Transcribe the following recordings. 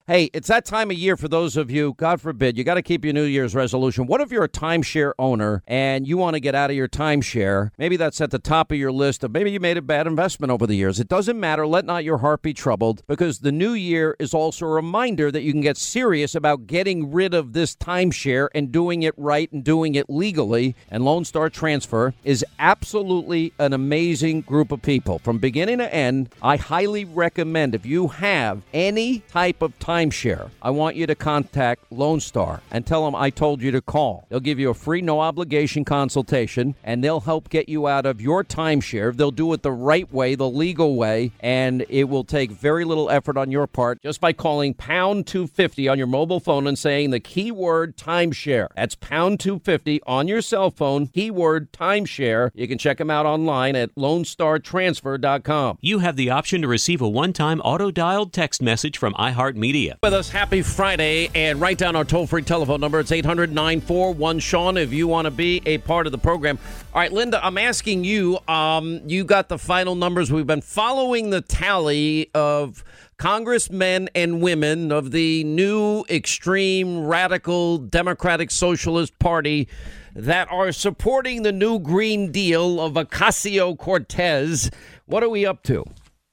Hey, it's that time of year for those of you, God forbid, you got to keep your New Year's resolution. What if you're a timeshare owner and you want to get out of your timeshare? Maybe that's at the top of your list of maybe you made a bad investment over the years. It doesn't matter. Let not your heart be troubled, because the new year is also a reminder that you can get serious about getting rid of this timeshare and doing it right and doing it legally. And Lone Star Transfer is absolutely an amazing group of people. From beginning to end, I highly recommend, if you have any type of timeshare, I want you to contact Lone Star and tell them I told you to call. They'll give you a free, no obligation consultation, and they'll help get you out of your timeshare. They'll do it the right way, the legal way, and it will take very little effort on your part just by calling pound 250 on your mobile phone and saying the keyword timeshare. That's pound 250 on your cell phone, keyword timeshare. You can check them out online at LoneStarTransfer.com. You have the option to receive a one-time auto-dialed text message from iHeartMedia. With us, happy Friday, and write down our toll-free telephone number. It's 800-941-SEAN if you want to be a part of the program. All right, Linda, I'm asking you, you got the final numbers. We've been following the tally of congressmen and women of the new extreme radical Democratic Socialist Party that are supporting the new Green Deal of Ocasio-Cortez. What are we up to?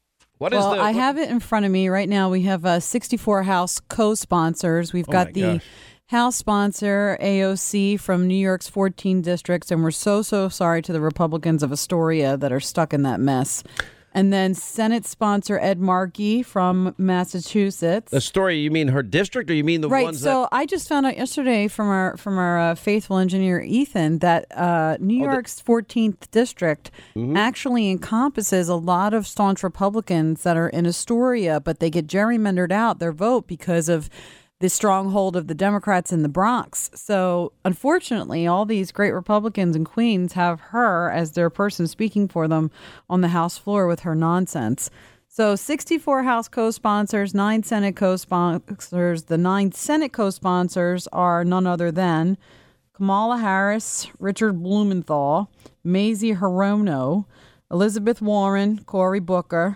I have it in front of me right now. We have 64 House co-sponsors. We've got the House sponsor, AOC, from New York's 14 districts, and we're so sorry to the Republicans of Astoria that are stuck in that mess. And then Senate sponsor Ed Markey from Massachusetts. Astoria, you mean her district, or you mean the ones that... Right, so I just found out yesterday from our faithful engineer, Ethan, that New York's 14th district actually encompasses a lot of staunch Republicans that are in Astoria, but they get gerrymandered out their vote because of the stronghold of the Democrats in the Bronx. So, unfortunately, all these great Republicans in Queens have her as their person speaking for them on the House floor with her nonsense. So, 64 House co-sponsors, 9 Senate co-sponsors. The 9 Senate co-sponsors are none other than Kamala Harris, Richard Blumenthal, Mazie Hirono, Elizabeth Warren, Cory Booker.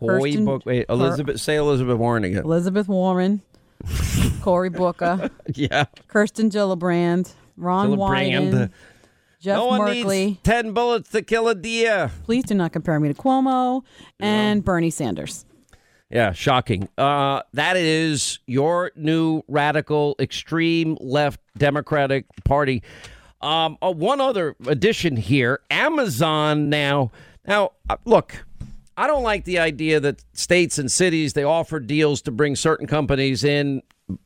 Say Elizabeth Warren again. Elizabeth Warren. Cory Booker, Kirsten Gillibrand, Ron Wyden, Jeff Merkley. Needs 10 bullets to kill a deer. Please do not compare me to Cuomo and Bernie Sanders. Yeah, shocking. That is your new radical, extreme left Democratic Party. One other addition here, Amazon now, look, I don't like the idea that states and cities, they offer deals to bring certain companies in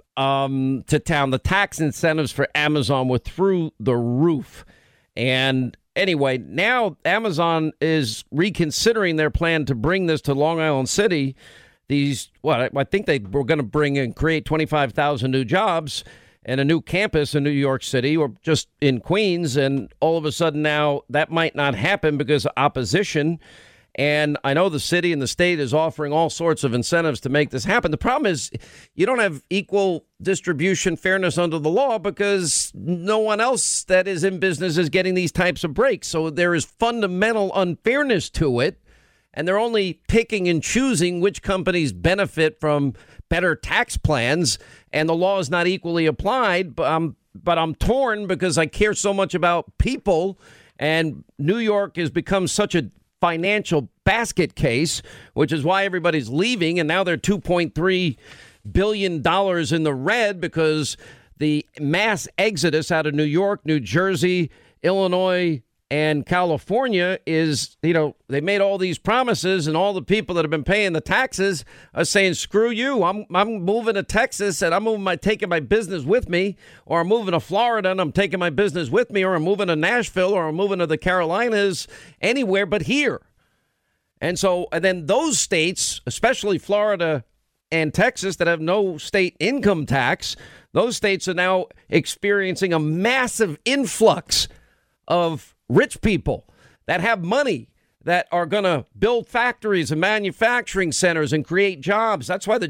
to town. The tax incentives for Amazon were through the roof. And anyway, now Amazon is reconsidering their plan to bring this to Long Island City. I think they were going to bring and create 25,000 new jobs and a new campus in New York City or just in Queens. And all of a sudden now that might not happen because of opposition. And I know the city and the state is offering all sorts of incentives to make this happen. The problem is you don't have equal distribution fairness under the law because no one else that is in business is getting these types of breaks. So there is fundamental unfairness to it. And they're only picking and choosing which companies benefit from better tax plans. And the law is not equally applied. But I'm torn because I care so much about people. And New York has become such a financial basket case, which is why everybody's leaving. And now they're $2.3 billion in the red because the mass exodus out of New York, New Jersey, Illinois, and California is, they made all these promises and all the people that have been paying the taxes are saying, screw you. I'm moving to Texas and I'm taking my business with me, or I'm moving to Florida and I'm taking my business with me, or I'm moving to Nashville, or I'm moving to the Carolinas, anywhere but here. And then those states, especially Florida and Texas, that have no state income tax, those states are now experiencing a massive influx of rich people that have money that are going to build factories and manufacturing centers and create jobs. That's why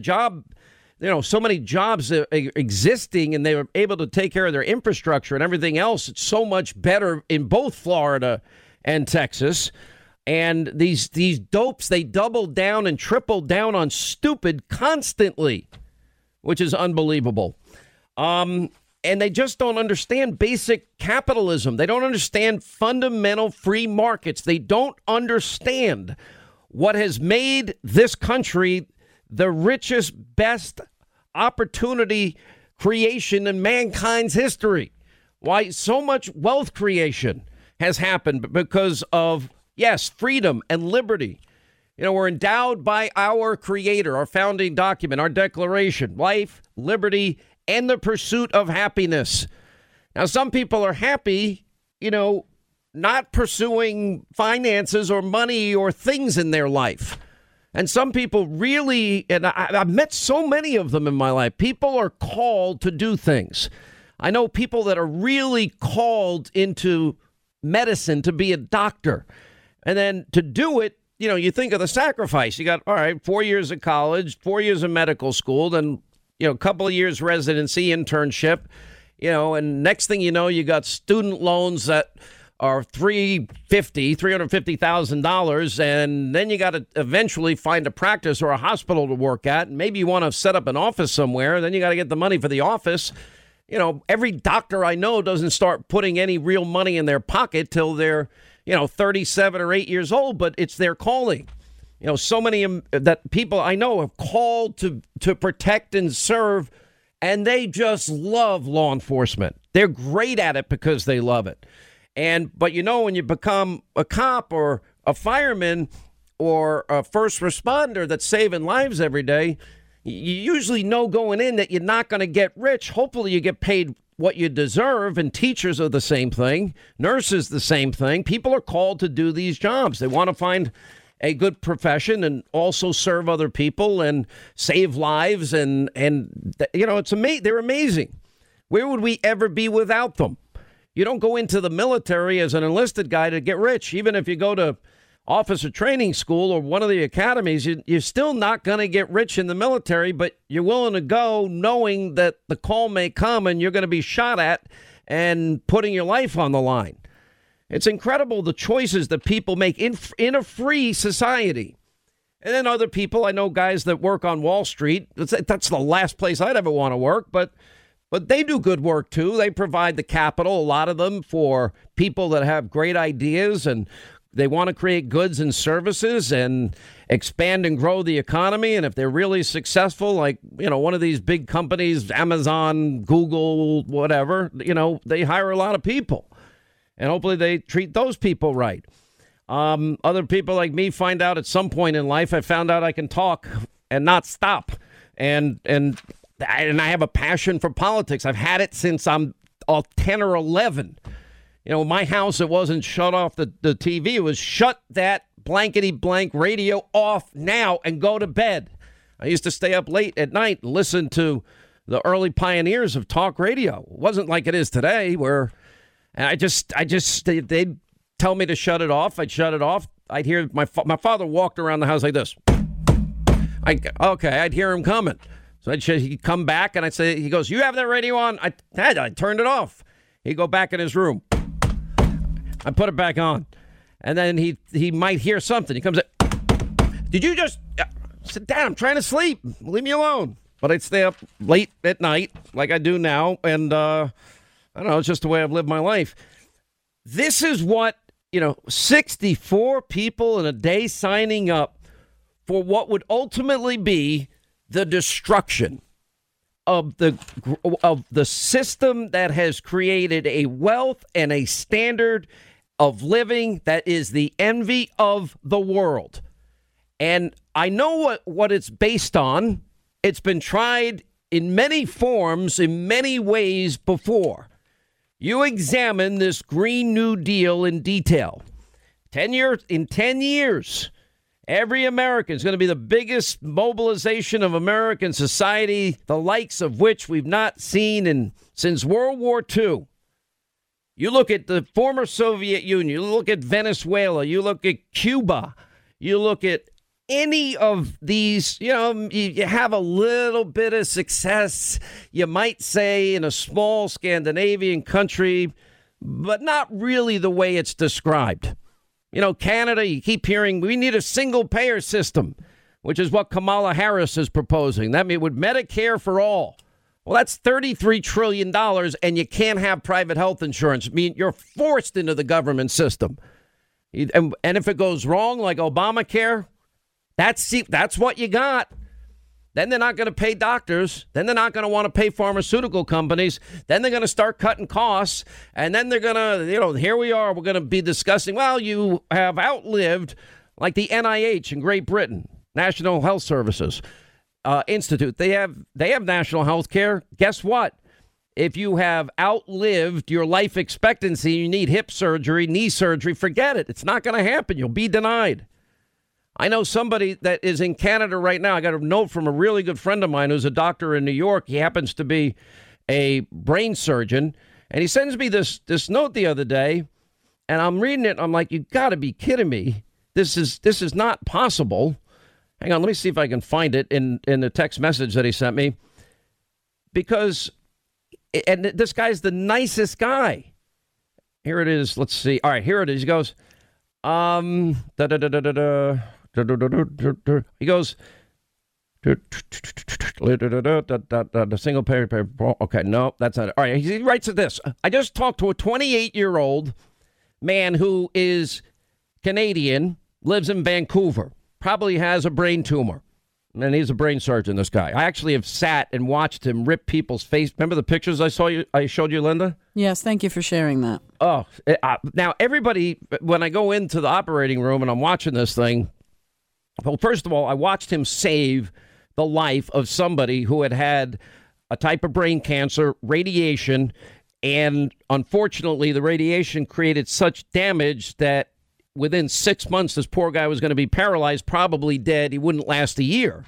so many jobs are existing, and they were able to take care of their infrastructure and everything else. It's so much better in both Florida and Texas. And these dopes, they double down and triple down on stupid constantly. which is unbelievable. And they just don't understand basic capitalism. They don't understand fundamental free markets. They don't understand what has made this country the richest, best opportunity creation in mankind's history. Why so much wealth creation has happened because of, yes, freedom and liberty. You know, we're endowed by our creator, our founding document, our declaration, life, liberty, and the pursuit of happiness. Now, some people are happy, you know, not pursuing finances or money or things in their life. And some people really, and I've met so many of them in my life, people are called to do things. I know people that are really called into medicine to be a doctor. And then to do it, you know, you think of the sacrifice. You got, all right, 4 years of college, 4 years of medical school, then, you know, a couple of years residency, internship, you know, and next thing you know, you got student loans that are $350,000, and then you got to eventually find a practice or a hospital to work at. And maybe you want to set up an office somewhere. Then you got to get the money for the office. You know, every doctor I know doesn't start putting any real money in their pocket till they're, you know, 37 or 8 years old, but it's their calling. You know, so many that people I know have called to protect and serve, and they just love law enforcement. They're great at it because they love it. But, you know, when you become a cop or a fireman or a first responder that's saving lives every day, you usually know going in that you're not going to get rich. Hopefully you get paid what you deserve. And teachers are the same thing. Nurses, the same thing. People are called to do these jobs. They want to find a good profession and also serve other people and save lives. And you know, it's amazing. They're amazing. Where would we ever be without them? You don't go into the military as an enlisted guy to get rich. Even if you go to officer training school or one of the academies, you're still not going to get rich in the military, but you're willing to go knowing that the call may come and you're going to be shot at and putting your life on the line. It's incredible the choices that people make in a free society. And then other people, I know guys that work on Wall Street. That's the last place I'd ever want to work, but they do good work, too. They provide the capital, a lot of them, for people that have great ideas and they want to create goods and services and expand and grow the economy. And if they're really successful, like, you know, one of these big companies, Amazon, Google, whatever, you know, they hire a lot of people. And hopefully they treat those people right. Other people like me find out at some point in life, I found out I can talk and not stop. And I have a passion for politics. I've had it since I'm 10 or 11. You know, my house, it wasn't shut off the TV. It was shut that blankety blank radio off now and go to bed. I used to stay up late at night and listen to the early pioneers of talk radio. It wasn't like it is today where they'd tell me to shut it off. I'd shut it off. I'd hear my father walked around the house like this. I'd hear him coming. So he'd come back and I'd say, he goes, "You have that radio on?" I turned it off. He'd go back in his room. I put it back on. And then he might hear something. He comes in. "Did you just sit down? I'm trying to sleep. Leave me alone." But I'd stay up late at night like I do now. And I don't know, it's just the way I've lived my life. This is what, 64 people in a day signing up for what would ultimately be the destruction of the system that has created a wealth and a standard of living that is the envy of the world. And I know what it's based on. It's been tried in many forms, in many ways before. You examine this Green New Deal in detail. In 10 years, every American is going to be the biggest mobilization of American society, the likes of which we've not seen since World War II. You look at the former Soviet Union, you look at Venezuela, you look at Cuba, you look at any of these, you have a little bit of success, you might say, in a small Scandinavian country, but not really the way it's described. Canada, you keep hearing we need a single payer system. which is what Kamala Harris is proposing. That means with Medicare for all. Well, that's $33 trillion, and you can't have private health insurance. I mean, you're forced into the government system. And if it goes wrong, like Obamacare, that's what you got. Then they're not going to pay doctors. Then they're not going to want to pay pharmaceutical companies. Then they're going to start cutting costs. And then they're going to, here we are. We're going to be discussing, well, you have outlived like the NIH in Great Britain, National Health Services Institute. They have national health care. Guess what? If you have outlived your life expectancy, you need hip surgery, knee surgery, forget it. It's not going to happen. You'll be denied. I know somebody that is in Canada right now. I got a note from a really good friend of mine who's a doctor in New York. He happens to be a brain surgeon. And he sends me this note the other day. And I'm reading it. I'm like, you got to be kidding me. This is not possible. Hang on, let me see if I can find it in the text message that he sent me. Because, and this guy's the nicest guy. Here it is. Let's see. All right, here it is. He goes, he goes, the single payer. Okay, no, that's not it. All right, he writes this. I just talked to a 28-year-old man who is Canadian, lives in Vancouver. Probably has a brain tumor. And he's a brain surgeon, this guy. I actually have sat and watched him rip people's face. Remember the pictures I showed you, Linda? Yes, thank you for sharing that. Oh, now everybody, when I go into the operating room and I'm watching this thing, well, first of all, I watched him save the life of somebody who had a type of brain cancer, radiation, and unfortunately, the radiation created such damage that within 6 months, this poor guy was going to be paralyzed, probably dead. He wouldn't last a year.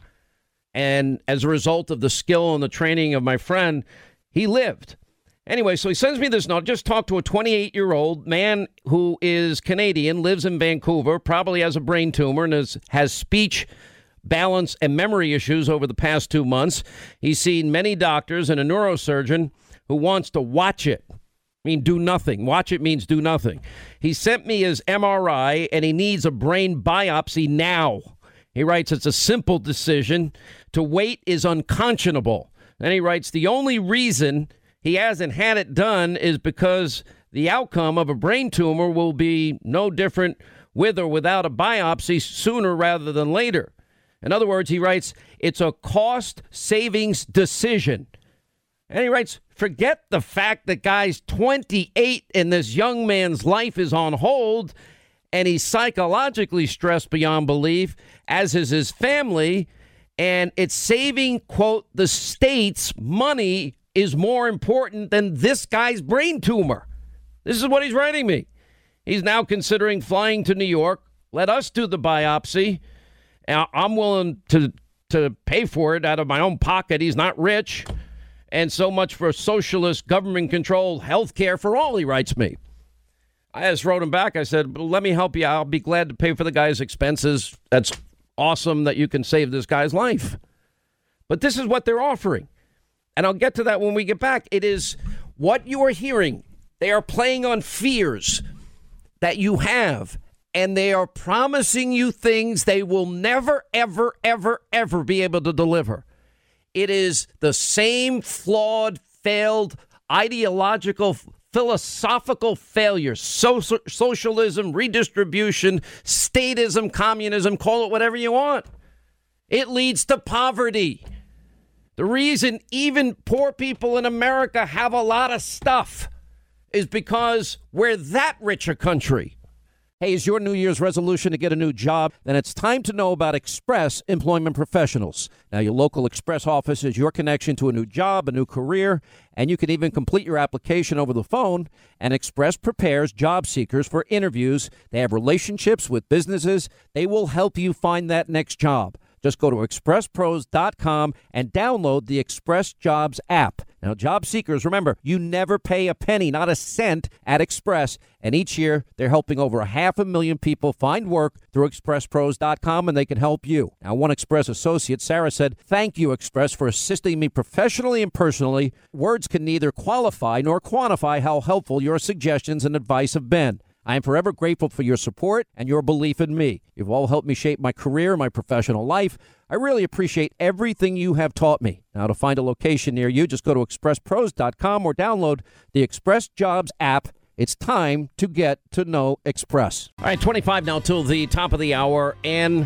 And as a result of the skill and the training of my friend, he lived. Anyway, so he sends me this note. Just talked to a 28-year-old man who is Canadian, lives in Vancouver, probably has a brain tumor and has speech, balance, and memory issues over the past 2 months. He's seen many doctors and a neurosurgeon who wants to watch it. I mean, do nothing. Watch it means do nothing. He sent me his MRI, and he needs a brain biopsy now. He writes, it's a simple decision. To wait is unconscionable. Then he writes, the only reason he hasn't had it done is because the outcome of a brain tumor will be no different with or without a biopsy sooner rather than later. In other words, he writes, it's a cost savings decision. And he writes, forget the fact that guy's 28 and this young man's life is on hold and he's psychologically stressed beyond belief, as is his family. And it's saving, quote, the state's money is more important than this guy's brain tumor. This is what he's writing me. He's now considering flying to New York. Let us do the biopsy. I'm willing to pay for it out of my own pocket. He's not rich. And so much for socialist government-controlled health care for all, he writes me. I just wrote him back. I said, let me help you. I'll be glad to pay for the guy's expenses. That's awesome that you can save this guy's life. But this is what they're offering. And I'll get to that when we get back. It is what you are hearing. They are playing on fears that you have. And they are promising you things they will never, ever, ever, ever be able to deliver. It is the same flawed, failed, ideological, philosophical failures. Socialism, redistribution, statism, communism, call it whatever you want. It leads to poverty. The reason even poor people in America have a lot of stuff is because we're that rich a country. Hey, is your New Year's resolution to get a new job? Then it's time to know about Express Employment Professionals. Now, your local Express office is your connection to a new job, a new career, and you can even complete your application over the phone. And Express prepares job seekers for interviews. They have relationships with businesses. They will help you find that next job. Just go to expresspros.com and download the Express Jobs app. Now, job seekers, remember, you never pay a penny, not a cent at Express. And each year, they're helping over 500,000 people find work through expresspros.com, and they can help you. Now, one Express associate, Sarah, said, thank you, Express, for assisting me professionally and personally. Words can neither qualify nor quantify how helpful your suggestions and advice have been. I am forever grateful for your support and your belief in me. You've all helped me shape my career, my professional life. I really appreciate everything you have taught me. Now, to find a location near you, just go to expresspros.com or download the Express Jobs app. It's time to get to know Express. All right, 25 now till the top of the hour. And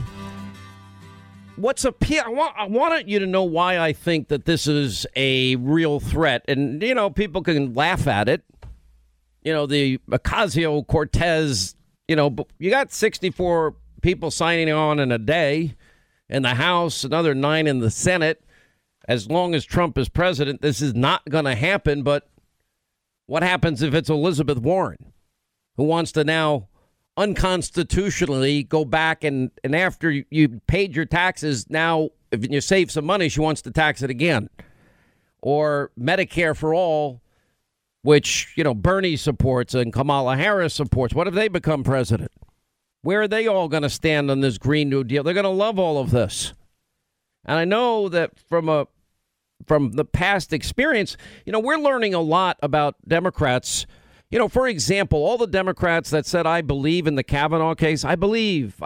I wanted you to know why I think that this is a real threat. And, people can laugh at it. The Ocasio-Cortez, you got 64 people signing on in a day in the House, another 9 in the Senate. As long as Trump is president, this is not going to happen. But what happens if it's Elizabeth Warren, who wants to now unconstitutionally go back and after you paid your taxes, now if you save some money, she wants to tax it again? Or Medicare for all, which, Bernie supports and Kamala Harris supports. What if they become president? Where are they all going to stand on this Green New Deal? They're going to love all of this. And I know that from the past experience, we're learning a lot about Democrats. For example, all the Democrats that said, I believe in the Kavanaugh case, I believe.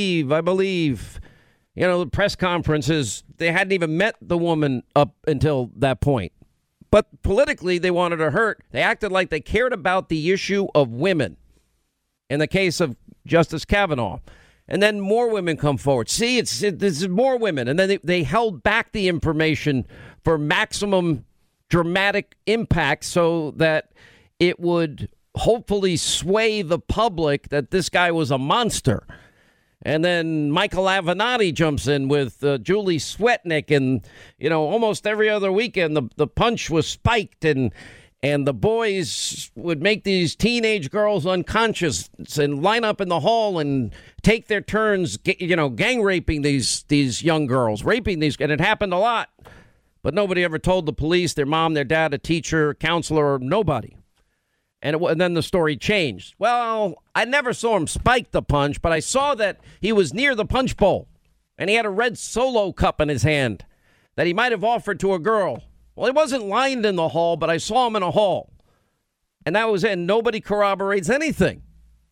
The press conferences, they hadn't even met the woman up until that point. But politically, they wanted to hurt. They acted like they cared about the issue of women in the case of Justice Kavanaugh. And then more women come forward. See, this is more women. And then they held back the information for maximum dramatic impact so that it would hopefully sway the public that this guy was a monster. And then Michael Avenatti jumps in with Julie Swetnick. And, almost every other weekend, the punch was spiked and the boys would make these teenage girls unconscious and line up in the hall and take their turns, gang raping these young girls, raping these. And it happened a lot. But nobody ever told the police, their mom, their dad, a teacher, counselor, nobody. And then the story changed. Well, I never saw him spike the punch, but I saw that he was near the punch bowl and he had a red Solo cup in his hand that he might have offered to a girl. Well, he wasn't lined in the hall, but I saw him in a hall. And that was it. And nobody corroborates anything.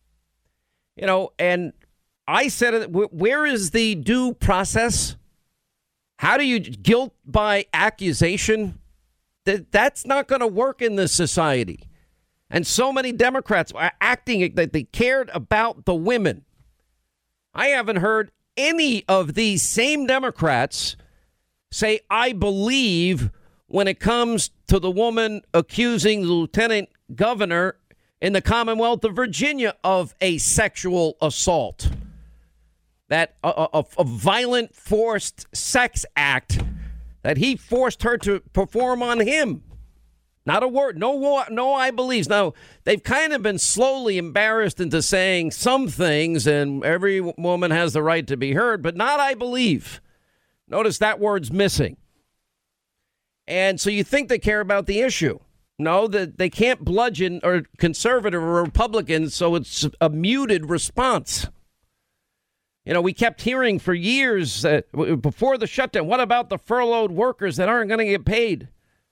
And I said, where is the due process? How do you guilt by accusation? That's not going to work in this society. And so many Democrats are acting that they cared about the women. I haven't heard any of these same Democrats say, I believe, when it comes to the woman accusing the lieutenant governor in the Commonwealth of Virginia of a sexual assault. That a violent forced sex act that he forced her to perform on him. Not a word. No, I believe. Now, they've kind of been slowly embarrassed into saying some things, and every woman has the right to be heard, but not I believe. Notice that word's missing. And so you think they care about the issue. No, that they can't bludgeon or conservative or Republicans, so it's a muted response. We kept hearing for years before the shutdown, what about the furloughed workers that aren't going to get paid?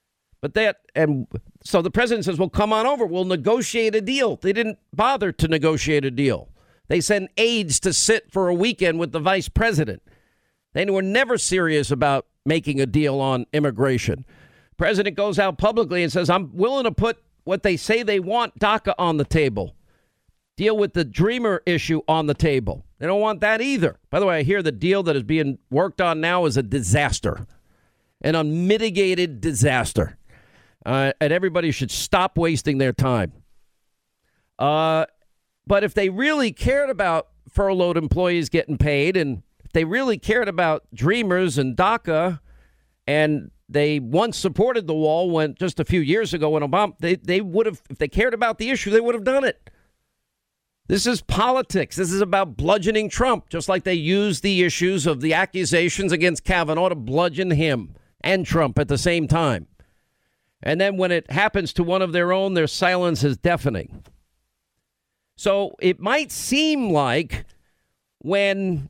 So the president says, well, come on over. We'll negotiate a deal. They didn't bother to negotiate a deal. They sent aides to sit for a weekend with the vice president. They were never serious about making a deal on immigration. President goes out publicly and says, I'm willing to put what they say they want, DACA, on the table. Deal with the Dreamer issue on the table. They don't want that either. By the way, I hear the deal that is being worked on now is a disaster, an unmitigated disaster. And everybody should stop wasting their time. But if they really cared about furloughed employees getting paid, and if they really cared about Dreamers and DACA, and they once supported the wall when just a few years ago when Obama, they would have, if they cared about the issue, they would have done it. This is politics. This is about bludgeoning Trump, just like they used the issues of the accusations against Kavanaugh to bludgeon him and Trump at the same time. And then when it happens to one of their own, their silence is deafening. So it might seem like when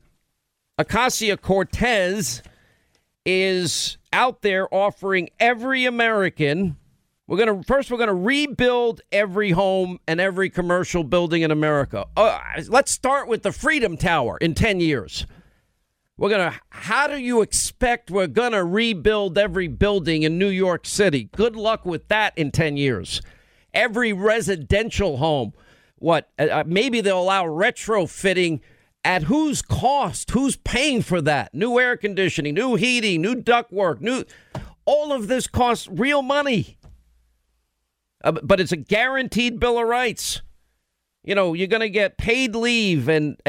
Ocasio-Cortez is out there offering every American We're going to rebuild every home and every commercial building in America. Let's start with the Freedom Tower in 10 years. How do you expect we're going to rebuild every building in New York City? Good luck with that in 10 years. Every residential home. Maybe they'll allow retrofitting at whose cost? Who's paying for that? New air conditioning, new heating, new ductwork, all of this costs real money. But it's a guaranteed Bill of Rights. You're going to get paid leave and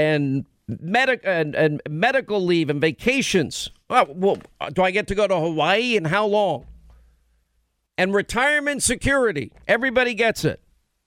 medical leave and vacations. Well, do I get to go to Hawaii and how long? And retirement security. Everybody gets it.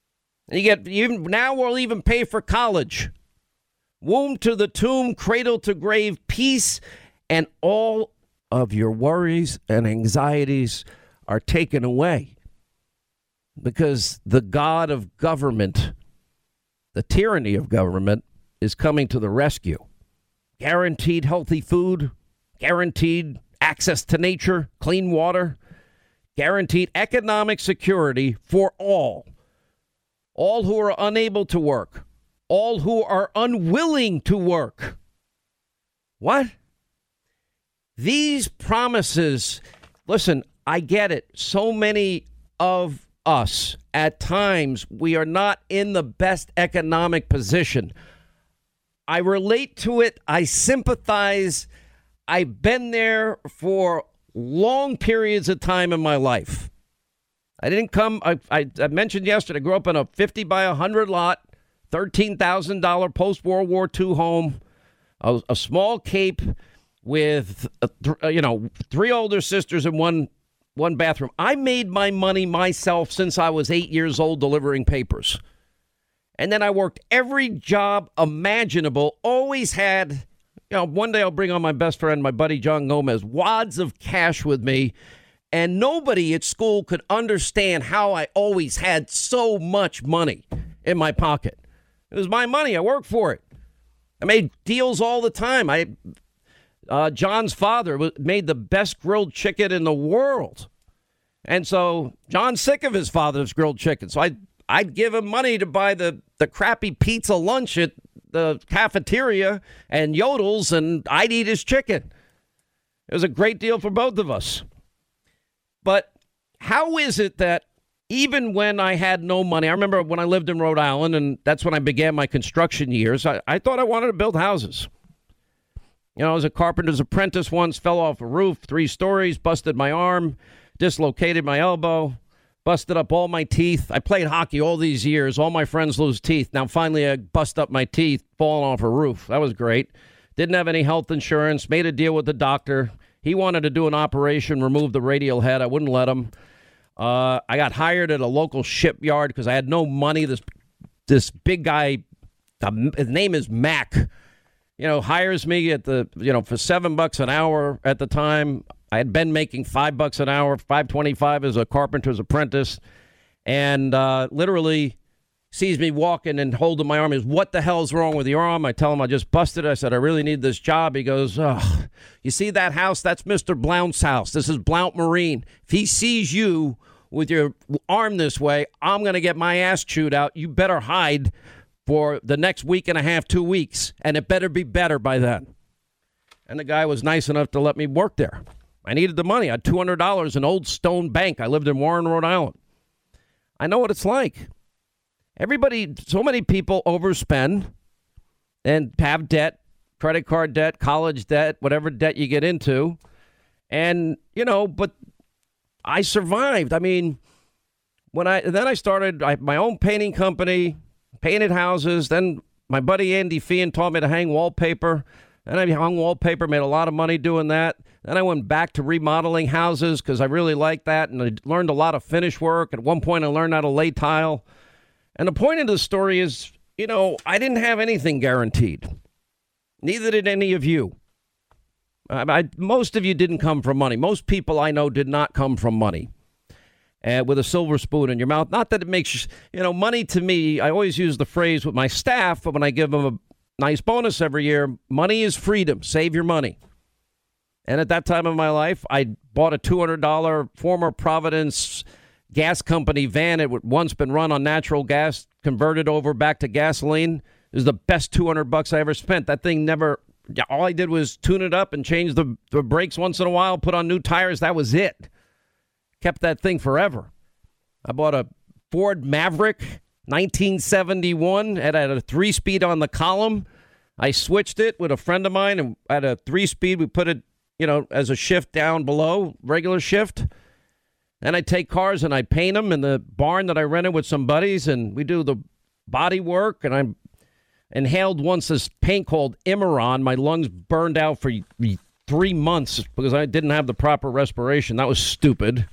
Now we'll even pay for college. Womb to the tomb, cradle to grave, peace, and all of your worries and anxieties are taken away. Because the God of government, the tyranny of government, is coming to the rescue. Guaranteed healthy food, guaranteed access to nature, clean water, guaranteed economic security for all who are unable to work, all who are unwilling to work. What? These promises, listen, I get it. So many of us, at times, we are not in the best economic position. I relate to it. I sympathize. I've been there for long periods of time in my life. I didn't come. I mentioned yesterday, I grew up in a 50 by 100 lot, $13,000 post-World War II home, a small cape with, 3 older sisters and one bathroom. I made my money myself since I was 8 years old delivering papers. And then I worked every job imaginable, always had, one day I'll bring on my best friend, my buddy John Gomez, wads of cash with me. And nobody at school could understand how I always had so much money in my pocket. It was my money. I worked for it. I made deals all the time. John's father made the best grilled chicken in the world. And so John's sick of his father's grilled chicken. So I'd give him money to buy the crappy pizza lunch at the cafeteria and Yodels, and I'd eat his chicken. It was a great deal for both of us. But how is it that even when I had no money, I remember when I lived in Rhode Island, and that's when I began my construction years, I thought I wanted to build houses. I was a carpenter's apprentice once, fell off a roof, 3 stories, busted my arm, dislocated my elbow, busted up all my teeth. I played hockey all these years. All my friends lose teeth. Now, finally, I bust up my teeth, falling off a roof. That was great. Didn't have any health insurance, made a deal with the doctor. He wanted to do an operation, remove the radial head. I wouldn't let him. I got hired at a local shipyard because I had no money. This big guy, his name is Mac, hires me at for $7 an hour at the time. I had been making $5 an hour, $5.25 as a carpenter's apprentice, and literally sees me walking and holding my arm. He goes, "What the hell's wrong with your arm?" I tell him I just busted it. I said, "I really need this job." He goes, "Oh, you see that house? That's Mr. Blount's house. This is Blount Marine. If he sees you with your arm this way, I'm going to get my ass chewed out. You better hide for the next week and a half, 2 weeks, and it better be better by then." And the guy was nice enough to let me work there. I needed the money. I had $200 in Old Stone Bank. I lived in Warren, Rhode Island. I know what it's like. So many people overspend and have debt, credit card debt, college debt, whatever debt you get into. And, but I survived. I mean, I started my own painting company, painted houses. Then my buddy Andy Feehan taught me to hang wallpaper. And I hung wallpaper, made a lot of money doing that. Then I went back to remodeling houses because I really liked that. And I learned a lot of finish work. At one point, I learned how to lay tile. And the point of the story is, I didn't have anything guaranteed. Neither did any of you. Most of you didn't come from money. Most people I know did not come from money with a silver spoon in your mouth. Not that it makes, money to me. I always use the phrase with my staff when I give them a nice bonus every year. Money is freedom. Save your money. And at that time of my life, I bought a $200 former Providence gas company van. It had once been run on natural gas, converted over back to gasoline. It was the best $200 I ever spent. That thing never, all I did was tune it up and change the brakes once in a while, put on new tires. That was it. Kept that thing forever. I bought a Ford Maverick, 1971. It had a 3-speed on the column. I switched it with a friend of mine and at a 3-speed. We put it, as a shift down below, regular shift. Then I take cars and I paint them in the barn that I rented with some buddies, and we do the body work, and I'm inhaled once this paint called Imeron. My lungs burned out for 3 months because I didn't have the proper respiration. That was stupid.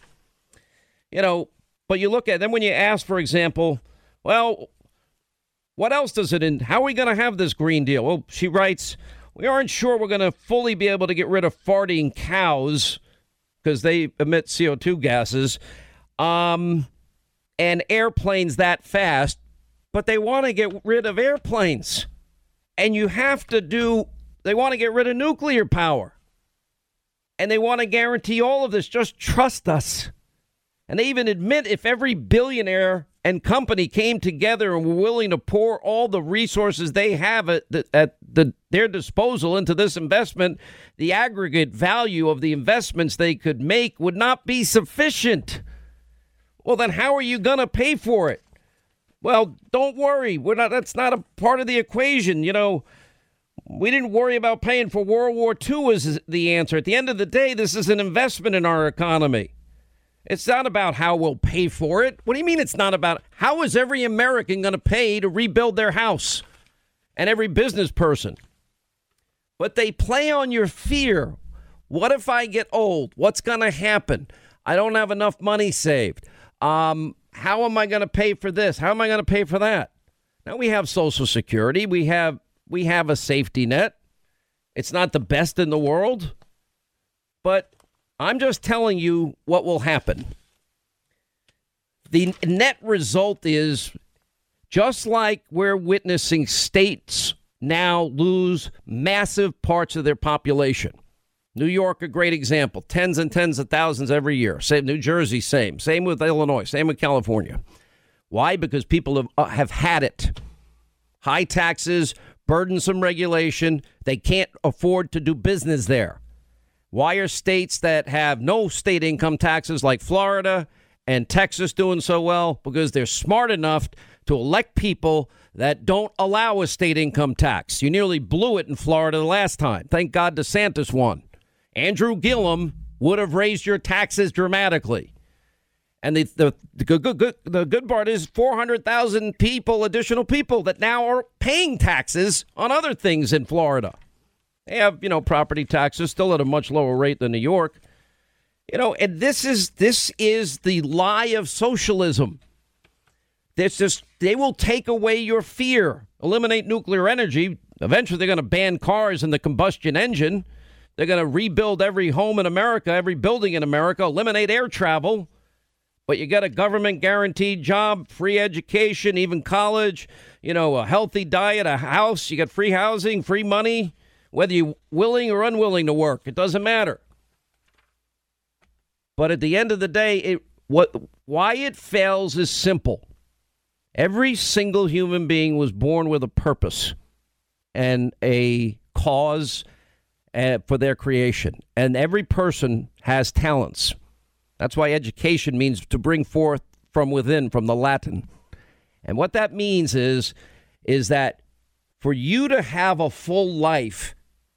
But you look at then when you ask, for example, well, what else does it in? How are we going to have this Green Deal? Well, she writes, we aren't sure we're going to fully be able to get rid of farting cows because they emit CO2 gases and airplanes that fast. But they want to get rid of airplanes. And they want to get rid of nuclear power. And they want to guarantee all of this. Just trust us. And they even admit if every billionaire and company came together and were willing to pour all the resources they have at their disposal into this investment, the aggregate value of the investments they could make would not be sufficient. Well, then how are you going to pay for it? Well, don't worry. That's not a part of the equation. We didn't worry about paying for World War II is the answer. At the end of the day, this is an investment in our economy. It's not about how we'll pay for it. What do you mean it's not about how is every American going to pay to rebuild their house and every business person? But they play on your fear. What if I get old? What's going to happen? I don't have enough money saved. How am I going to pay for this? How am I going to pay for that? Now we have Social Security. We have a safety net. It's not the best in the world, but I'm just telling you what will happen. The net result is just like we're witnessing states now lose massive parts of their population. New York, a great example. Tens and tens of thousands every year. Same, New Jersey, same. Same with Illinois. Same with California. Why? Because people have had it. High taxes, burdensome regulation. They can't afford to do business there. Why are states that have no state income taxes like Florida and Texas doing so well? Because they're smart enough to elect people that don't allow a state income tax. You nearly blew it in Florida the last time. Thank God DeSantis won. Andrew Gillum would have raised your taxes dramatically. And the good part is 400,000 additional people that now are paying taxes on other things in Florida. They have, property taxes still at a much lower rate than New York. And this is the lie of socialism. They will take away your fear, eliminate nuclear energy. Eventually, they're going to ban cars and the combustion engine. They're going to rebuild every home in America, every building in America, eliminate air travel. But you get a government guaranteed job, free education, even college, a healthy diet, a house. You get free housing, free money, whether you're willing or unwilling to work. It doesn't matter. But at the end of the day, why it fails is simple. Every single human being was born with a purpose and a cause for their creation. And every person has talents. That's why education means to bring forth from within, from the Latin. And what that means is that for you to have a full life,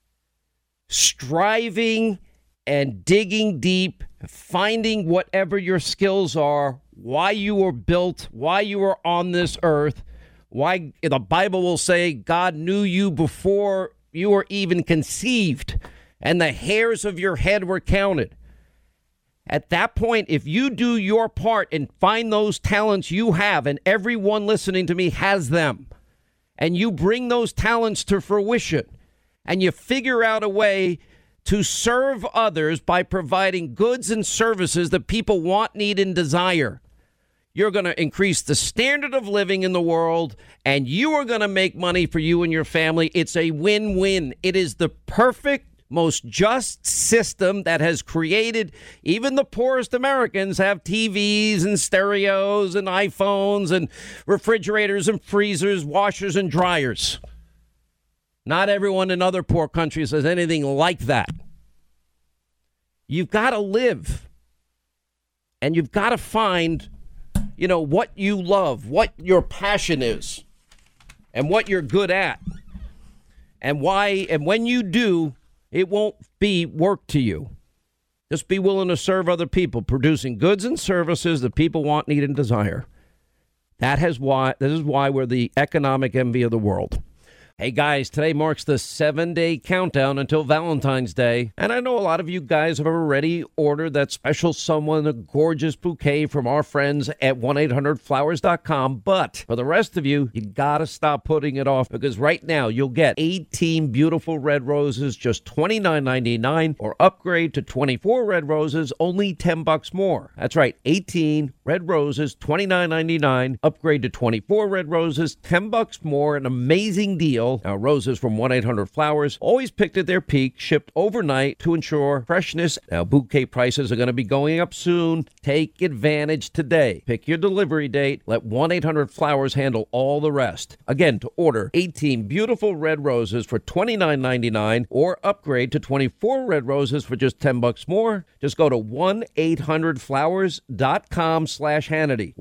striving and digging deep, finding whatever your skills are, why you were built, why you were on this earth, why the Bible will say God knew you before you were even conceived, and the hairs of your head were counted. At that point, if you do your part and find those talents you have, and everyone listening to me has them, and you bring those talents to fruition, and you figure out a way to serve others by providing goods and services that people want, need, and desire, you're going to increase the standard of living in the world, and you are going to make money for you and your family. It's a win-win. It is the perfect most just system that has created even the poorest Americans have TVs and stereos and iPhones and refrigerators and freezers, washers and dryers. Not everyone in other poor countries has anything like that. You've got to live, and you've got to find, what you love, what your passion is, and what you're good at, and why. And when you do, it won't be work to you. Just be willing to serve other people, producing goods and services that people want, need, and desire. This is why we're the economic envy of the world. Hey guys, today marks the 7-day countdown until Valentine's Day. And I know a lot of you guys have already ordered that special someone a gorgeous bouquet from our friends at 1-800-Flowers.com. But for the rest of you, you gotta stop putting it off, because right now you'll get 18 beautiful red roses, just $29.99, or upgrade to 24 red roses, only $10 more. That's right, 18 red roses, $29.99, upgrade to 24 red roses, $10 more, an amazing deal. Now, roses from 1-800-Flowers, always picked at their peak, shipped overnight to ensure freshness. Now, bouquet prices are going to be going up soon. Take advantage today. Pick your delivery date. Let 1-800-Flowers handle all the rest. Again, to order 18 beautiful red roses for $29.99 or upgrade to 24 red roses for just $10 more, just go to 1-800-Flowers.com/Hannity.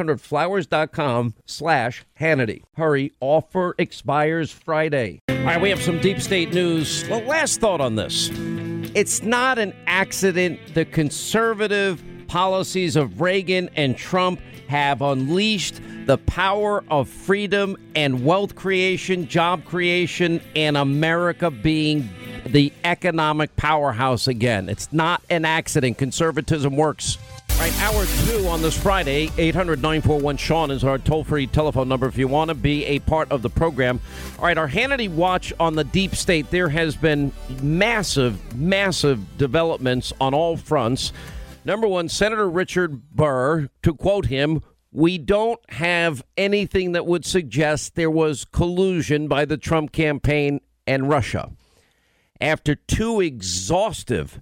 1-800-Flowers.com/Hannity. Hurry, offer expires Friday. All right, we have some deep state news. Well, last thought on this. It's not an accident the conservative policies of Reagan and Trump have unleashed the power of freedom and wealth creation, job creation, and America being the economic powerhouse again. It's not an accident. Conservatism works. All right, hour 2 on this Friday, 800-941-SEAN is our toll-free telephone number if you want to be a part of the program. All right, our Hannity Watch on the deep state. There has been massive developments on all fronts. Number one, Senator Richard Burr, to quote him, "We don't have anything that would suggest there was collusion by the Trump campaign and Russia." After 2 exhaustive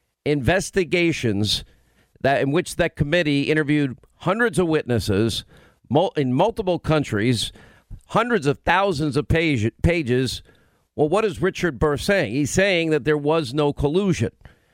investigations in which that committee interviewed hundreds of witnesses in multiple countries, hundreds of thousands of pages. Well, what is Richard Burr saying? He's saying that there was no collusion.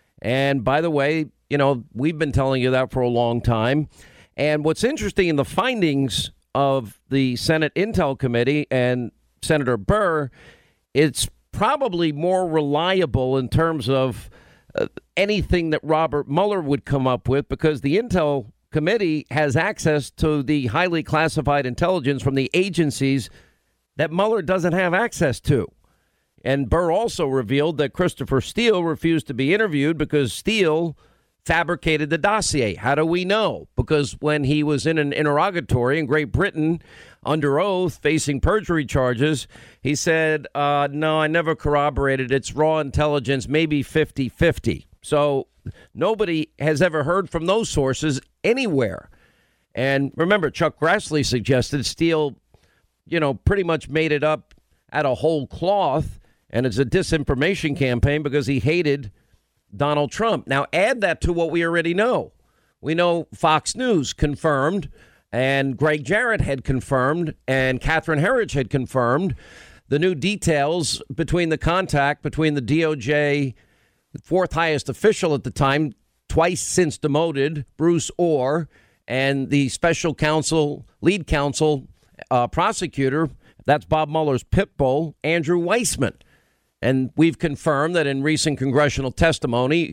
And by the way, we've been telling you that for a long time. And what's interesting in the findings of the Senate Intel Committee and Senator Burr, it's probably more reliable in terms of anything that Robert Mueller would come up with, because the Intel Committee has access to the highly classified intelligence from the agencies that Mueller doesn't have access to. And Burr also revealed that Christopher Steele refused to be interviewed because Steele fabricated the dossier. How do we know? Because when he was in an interrogatory in Great Britain under oath facing perjury charges, he said, no, I never corroborated. It's raw intelligence, maybe 50-50. So nobody has ever heard from those sources anywhere. And remember, Chuck Grassley suggested Steele, pretty much made it up out of whole cloth. And it's a disinformation campaign because he hated Donald Trump. Now, add that to what we already know. We know Fox News confirmed, and Greg Jarrett had confirmed, and Catherine Herridge had confirmed the new details between the contact between the DOJ, the 4th highest official at the time, twice since demoted, Bruce Orr, and the special counsel, lead counsel prosecutor, that's Bob Mueller's pit bull, Andrew Weissman. And we've confirmed that in recent congressional testimony,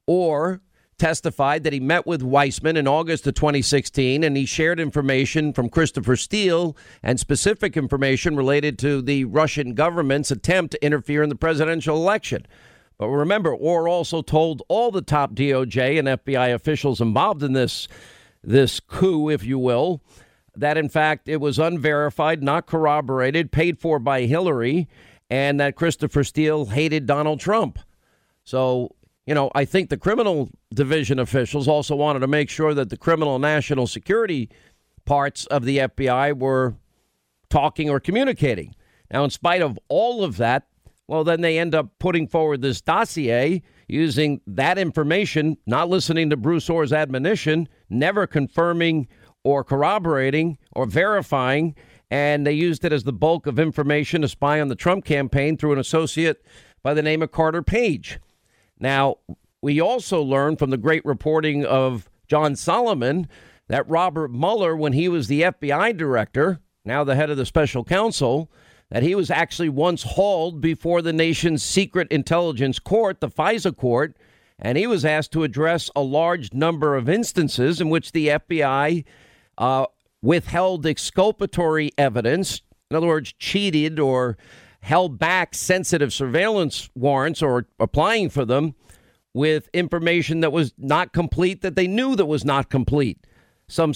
Orr testified that he met with Weissman in August of 2016, and he shared information from Christopher Steele and specific information related to the Russian government's attempt to interfere in the presidential election. But remember, Orr also told all the top DOJ and FBI officials involved in this coup, if you will, that in fact it was unverified, not corroborated, paid for by Hillary, and that Christopher Steele hated Donald Trump. So, I think the criminal division officials also wanted to make sure that the criminal national security parts of the FBI were talking or communicating. Now, in spite of all of that, Well, then they end up putting forward this dossier using that information, not listening to Bruce Orr's admonition, never confirming or corroborating or verifying. And they used it as the bulk of information to spy on the Trump campaign through an associate by the name of Carter Page. Now, we also learned from the great reporting of John Solomon that Robert Mueller, when he was the FBI director, now the head of the special counsel, that he was actually once hauled before the nation's secret intelligence court, the FISA court, and he was asked to address a large number of instances in which the FBI withheld exculpatory evidence, in other words, cheated or held back sensitive surveillance warrants or applying for them with information that was not complete, that they knew that was not complete. Some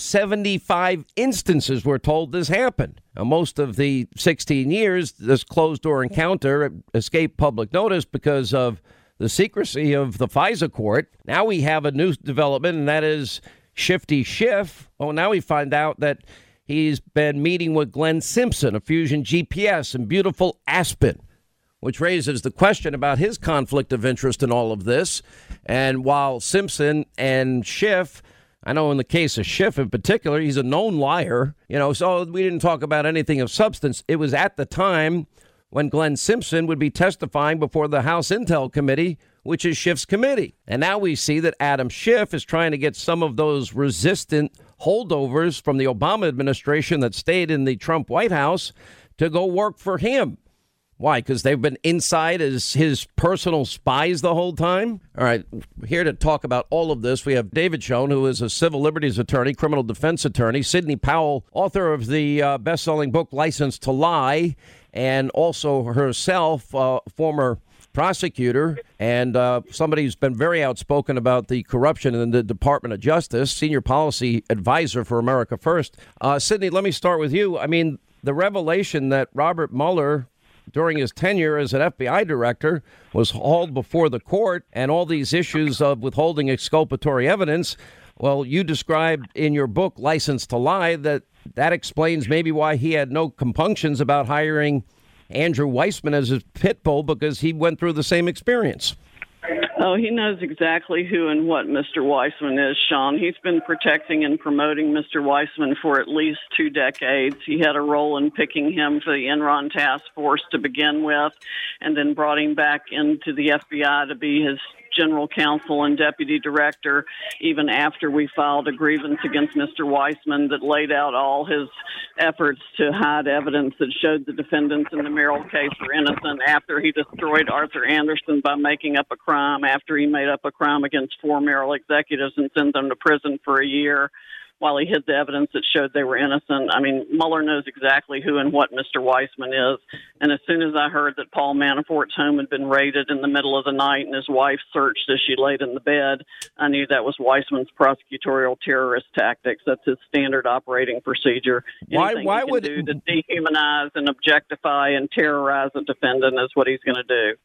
75 instances were told this happened. Now, most of the 16 years, this closed-door encounter escaped public notice because of the secrecy of the FISA court. Now we have a new development, and that is Shifty Schiff. Oh, now we find out that he's been meeting with Glenn Simpson of Fusion GPS in beautiful Aspen, which raises the question about his conflict of interest in all of this. And while Simpson and Schiff, I know in the case of Schiff in particular, he's a known liar, so we didn't talk about anything of substance. It was at the time when Glenn Simpson would be testifying before the House Intel Committee, which is Schiff's committee. And now we see that Adam Schiff is trying to get some of those resistant holdovers from the Obama administration that stayed in the Trump White House to go work for him. Why? Because they've been inside as his personal spies the whole time? All right, here to talk about all of this, we have David Schoen, who is a civil liberties attorney, criminal defense attorney, Sidney Powell, author of the best-selling book License to Lie, and also herself, former prosecutor and somebody who's been very outspoken about the corruption in the Department of Justice, senior policy advisor for America First. Sidney, let me start with you. I mean, the revelation that Robert Mueller, during his tenure as an FBI director, was hauled before the court, and all these issues of withholding exculpatory evidence. Well, you described in your book, License to Lie, that explains maybe why he had no compunctions about hiring Andrew Weissman as his pit bull, because he went through the same experience. Oh, he knows exactly who and what Mr. Weissman is, Sean. He's been protecting and promoting Mr. Weissman for at least 2 decades. He had a role in picking him for the Enron task force to begin with, and then brought him back into the FBI to be his general counsel and deputy director, even after we filed a grievance against Mr. Weissman that laid out all his efforts to hide evidence that showed the defendants in the Merrill case were innocent, after he destroyed Arthur Anderson by making up a crime, after he made up a crime against 4 Merrill executives and sent them to prison for a year while he hid the evidence that showed they were innocent. I mean, Mueller knows exactly who and what Mr. Weissman is. And as soon as I heard that Paul Manafort's home had been raided in the middle of the night and his wife searched as she laid in the bed, I knew that was Weissman's prosecutorial terrorist tactics. That's his standard operating procedure. Anything why he can would do to dehumanize and objectify and terrorize a defendant is what he's going to do.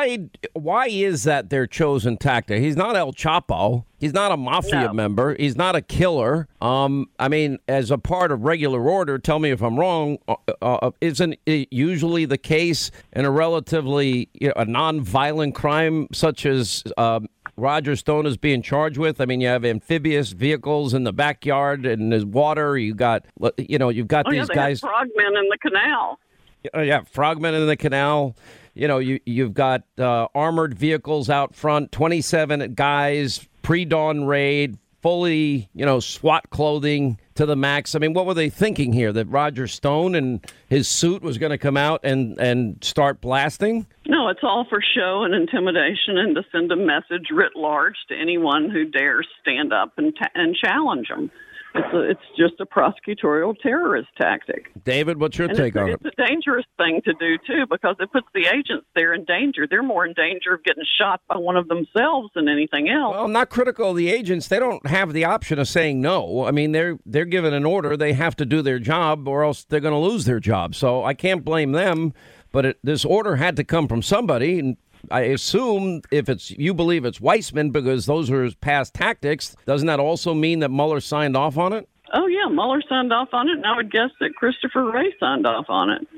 Why is that their chosen tactic? He's not El Chapo. He's not a mafia member. He's not a killer. I mean, as a part of regular order, tell me if I'm wrong, isn't it usually the case in a relatively a non-violent crime such as Roger Stone is being charged with? I mean, you have amphibious vehicles in the backyard and there's water. You've got these guys. Frogmen in the canal. Frogmen in the canal. You've got armored vehicles out front, 27 guys, pre-dawn raid, fully, SWAT clothing to the max. I mean, what were they thinking here? That Roger Stone and his suit was going to come out and start blasting? No, it's all for show and intimidation and to send a message writ large to anyone who dares stand up and challenge them. It's just a prosecutorial terrorist tactic. David, what's your take on it? It's a dangerous thing to do, too, because it puts the agents there in danger. They're more in danger of getting shot by one of themselves than anything else. Well, I'm not critical of the agents. They don't have the option of saying no. I mean, they're given an order. They have to do their job or else they're going to lose their job. So I can't blame them. But this order had to come from somebody, and I assume if you believe it's Weissman because those are his past tactics, doesn't that also mean that Mueller signed off on it? Oh, yeah, Mueller signed off on it, and I would guess that Christopher Wray signed off on it.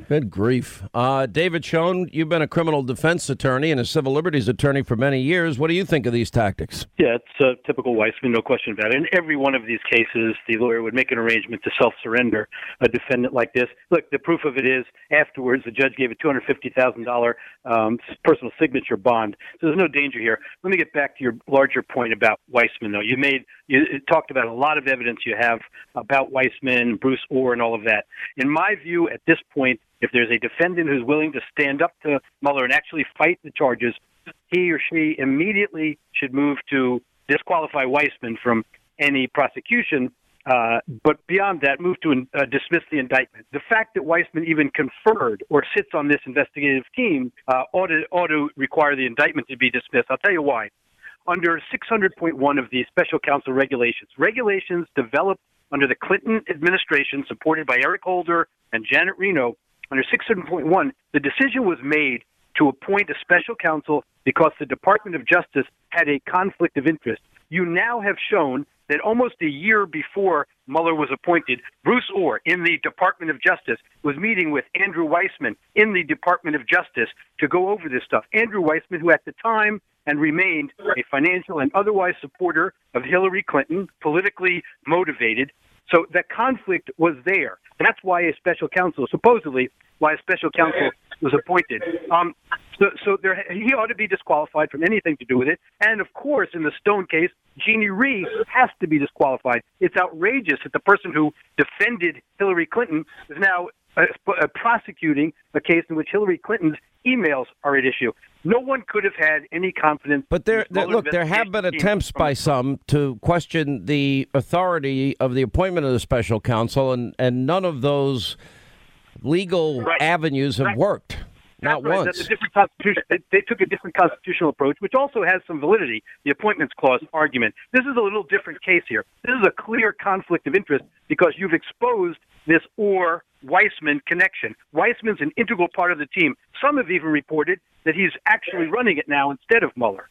Good grief. David Schoen, you've been a criminal defense attorney and a civil liberties attorney for many years. What do you think of these tactics? Yeah, it's typical Weissmann, no question about it. In every one of these cases, the lawyer would make an arrangement to self-surrender a defendant like this. Look, the proof of it is afterwards the judge gave a $250,000 personal signature bond. So there's no danger here. Let me get back to your larger point about Weissmann, though. You talked about a lot of evidence you have about Weissmann, Bruce Ohr, and all of that. In my view, at this point, if there's a defendant who's willing to stand up to Mueller and actually fight the charges, he or she immediately should move to disqualify Weissmann from any prosecution. But beyond that, move to dismiss the indictment. The fact that Weissmann even conferred or sits on this investigative team ought to require the indictment to be dismissed. I'll tell you why. Under 600.1 of the special counsel regulations developed under the Clinton administration, supported by Eric Holder and Janet Reno, under 600.1, the decision was made to appoint a special counsel because the Department of Justice had a conflict of interest. You now have shown that almost a year before Mueller was appointed, Bruce Ohr in the Department of Justice was meeting with Andrew Weissmann in the Department of Justice to go over this stuff. Andrew Weissmann, who at the time and remained a financial and otherwise supporter of Hillary Clinton, politically motivated. So that conflict was there. That's why a special counsel, supposedly, was appointed. He ought to be disqualified from anything to do with it. And, of course, in the Stone case, Jeannie Rhee has to be disqualified. It's outrageous that the person who defended Hillary Clinton is now prosecuting a case in which Hillary Clinton's emails are at issue. No one could have had any confidence. But there have been attempts by some to question the authority of the appointment of the special counsel, and none of those legal avenues have worked. Not once. That's a different constitution. They took a different constitutional approach, which also has some validity, the Appointments Clause argument. This is a little different case here. This is a clear conflict of interest because you've exposed this Ohr-Weissmann connection. Weissmann's an integral part of the team. Some have even reported that he's actually running it now instead of Mueller.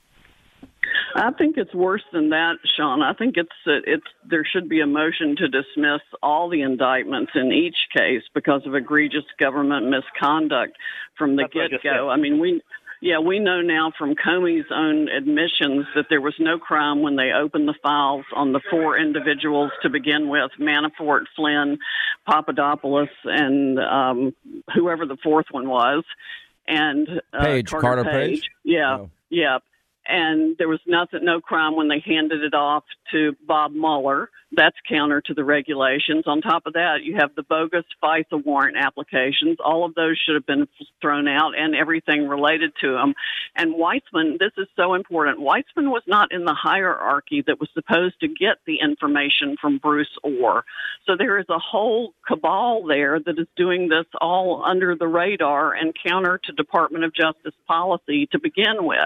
I think it's worse than that, Sean. I think there should be a motion to dismiss all the indictments in each case because of egregious government misconduct from the get-go. I mean, we know now from Comey's own admissions that there was no crime when they opened the files on the four individuals to begin with: Manafort, Flynn, Papadopoulos, and whoever the fourth one was, and Carter Page. Yeah. And there was no crime when they handed it off to Bob Mueller. That's counter to the regulations. On top of that, you have the bogus FISA warrant applications. All of those should have been thrown out and everything related to them. And Weissmann, this is so important. Weissmann was not in the hierarchy that was supposed to get the information from Bruce Ohr. So there is a whole cabal there that is doing this all under the radar and counter to Department of Justice policy to begin with.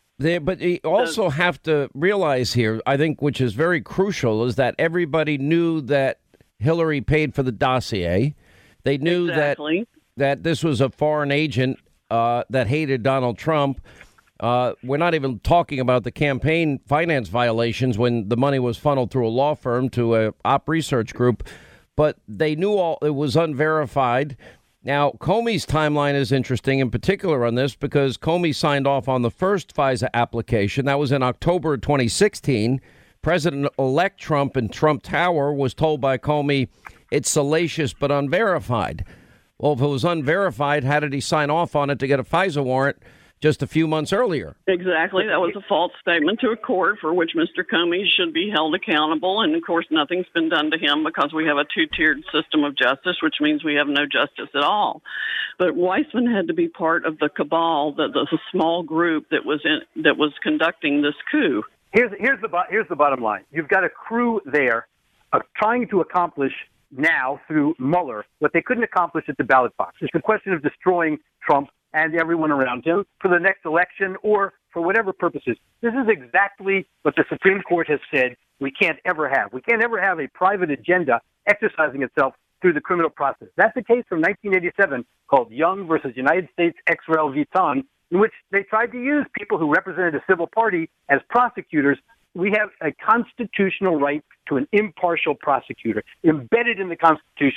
But you also have to realize here, I think, which is very crucial, is that everybody knew that Hillary paid for the dossier. They knew that this was a foreign agent that hated Donald Trump. We're not even talking about the campaign finance violations when the money was funneled through a law firm to a op research group. But they knew it was unverified. Now, Comey's timeline is interesting in particular on this because Comey signed off on the first FISA application. That was in October 2016. President-elect Trump in Trump Tower was told by Comey it's salacious but unverified. Well, if it was unverified, how did he sign off on it to get a FISA warrant just a few months earlier? Exactly. That was a false statement to a court for which Mr. Comey should be held accountable. And, of course, nothing's been done to him because we have a two-tiered system of justice, which means we have no justice at all. But Weissmann had to be part of the cabal, the small group that was conducting this coup. Here's the bottom line. You've got a crew there trying to accomplish now through Mueller what they couldn't accomplish at the ballot box. It's a question of destroying Trump and everyone around him for the next election or for whatever purposes. This is exactly what the Supreme Court has said we can't ever have. We can't ever have a private agenda exercising itself through the criminal process. That's a case from 1987 called Young versus United States ex rel Vuitton, in which they tried to use people who represented a civil party as prosecutors. We have a constitutional right to an impartial prosecutor embedded in the Constitution.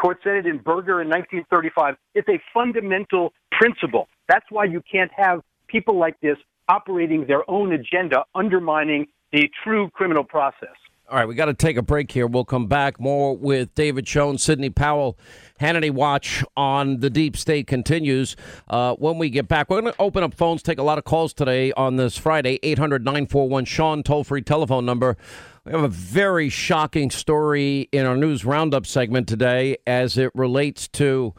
Court said it in Berger in 1935. It's a fundamental principle. That's why you can't have people like this operating their own agenda, undermining the true criminal process. All right, we got to take a break here. We'll come back more with David Schoen, Sidney Powell. Hannity Watch on the Deep State continues. When we get back, we're going to open up phones, take a lot of calls today on this Friday. 800-941-SEAN, toll-free telephone number. We have a very shocking story in our news roundup segment today as it relates to,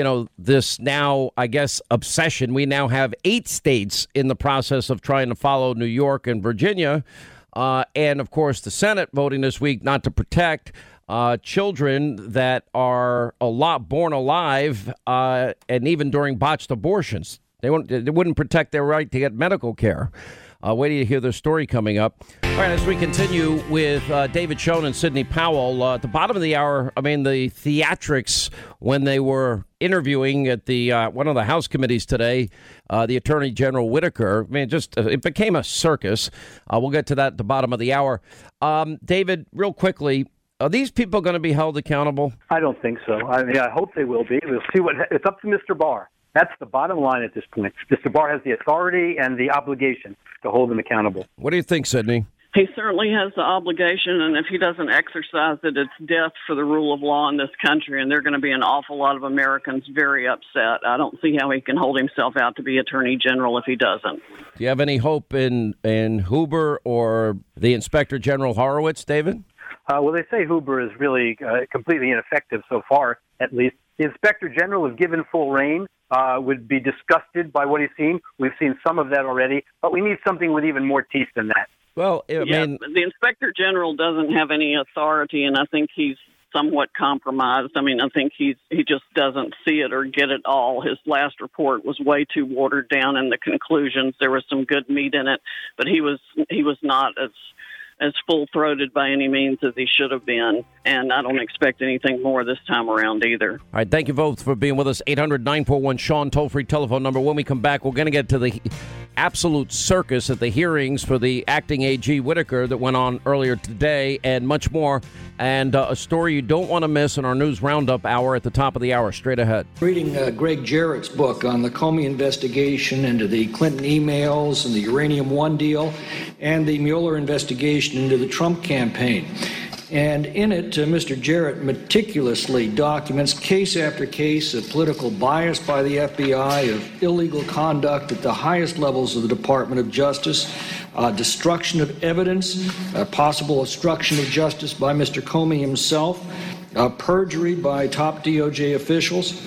this now, I guess, obsession. We now have 8 states in the process of trying to follow New York and Virginia. And, of course, the Senate voting this week not to protect children that are born alive and even during botched abortions. They wouldn't protect their right to get medical care. Wait till you hear their story coming up. All right, as we continue with David Schoen and Sidney Powell, at the bottom of the hour, the theatrics when they were interviewing at the one of the House committees today, the Attorney General Whitaker, it became a circus. We'll get to that at the bottom of the hour. David, real quickly, are these people going to be held accountable? I don't think so. I hope they will be. We'll see it's up to Mr. Barr. That's the bottom line at this point. Mr. Barr has the authority and the obligation to hold them accountable. What do you think, Sidney? He certainly has the obligation, and if he doesn't exercise it, it's death for the rule of law in this country, and there are going to be an awful lot of Americans very upset. I don't see how he can hold himself out to be Attorney General if he doesn't. Do you have any hope in Huber or the Inspector General Horowitz, David? Well, they say Huber is really completely ineffective so far, at least. The Inspector General is given full reign, would be disgusted by what he's seen. We've seen some of that already, but we need something with even more teeth than that. Well, the Inspector General doesn't have any authority, and I think he's somewhat compromised. I think he just doesn't see it or get it all. His last report was way too watered down in the conclusions. There was some good meat in it, but he was not as full-throated by any means as he should have been, and I don't expect anything more this time around either. All right, thank you both for being with us. 800-941-SEAN, toll-free telephone number. When we come back, we're going to get to the absolute circus at the hearings for the acting AG Whitaker that went on earlier today, and much more, and a story you don't want to miss in our news roundup hour at the top of the hour. Straight ahead. Reading Greg Jarrett's book on the Comey investigation into the Clinton emails and the Uranium One deal and the Mueller investigation into the Trump campaign. And in it, Mr. Jarrett meticulously documents case after case of political bias by the FBI, of illegal conduct at the highest levels of the Department of Justice, destruction of evidence, possible obstruction of justice by Mr. Comey himself, perjury by top DOJ officials,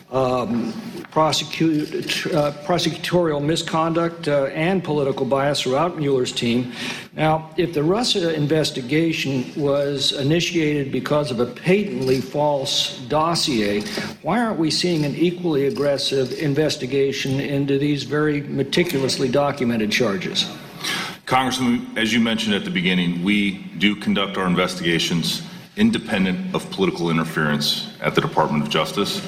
prosecutorial misconduct and political bias throughout Mueller's team. Now, if the Russia investigation was initiated because of a patently false dossier, why aren't we seeing an equally aggressive investigation into these very meticulously documented charges? Congressman, as you mentioned at the beginning, we do conduct our investigations independent of political interference at the Department of Justice.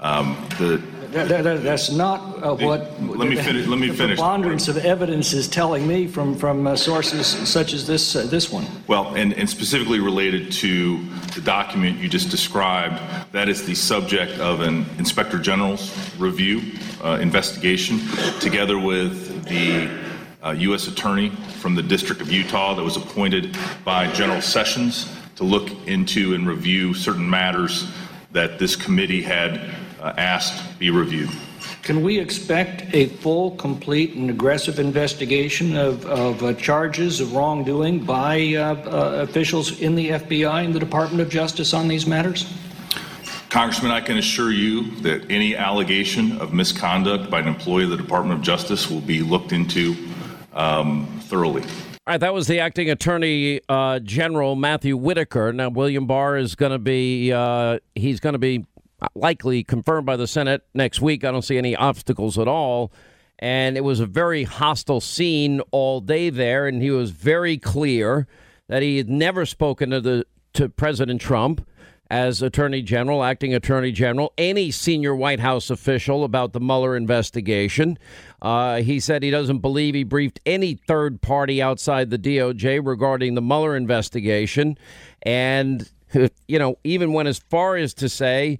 That's not what. Let me finish. The preponderance of evidence is telling me from sources such as this one. Well, and specifically related to the document you just described, that is the subject of an Inspector General's review investigation, together with the U.S. Attorney from the District of Utah that was appointed by General Sessions to look into and review certain matters that this committee had asked be reviewed. Can we expect a full, complete, and aggressive investigation of charges of wrongdoing by officials in the FBI and the Department of Justice on these matters? Congressman, I can assure you that any allegation of misconduct by an employee of the Department of Justice will be looked into thoroughly. All right, that was the acting Attorney General Matthew Whitaker. Now, William Barr is going to be he's going to be likely confirmed by the Senate next week. I don't see any obstacles at all. And it was a very hostile scene all day there, and he was very clear that he had never spoken to President Trump as Attorney General, acting Attorney General, any senior White House official about the Mueller investigation. He said he doesn't believe he briefed any third party outside the DOJ regarding the Mueller investigation. And even went as far as to say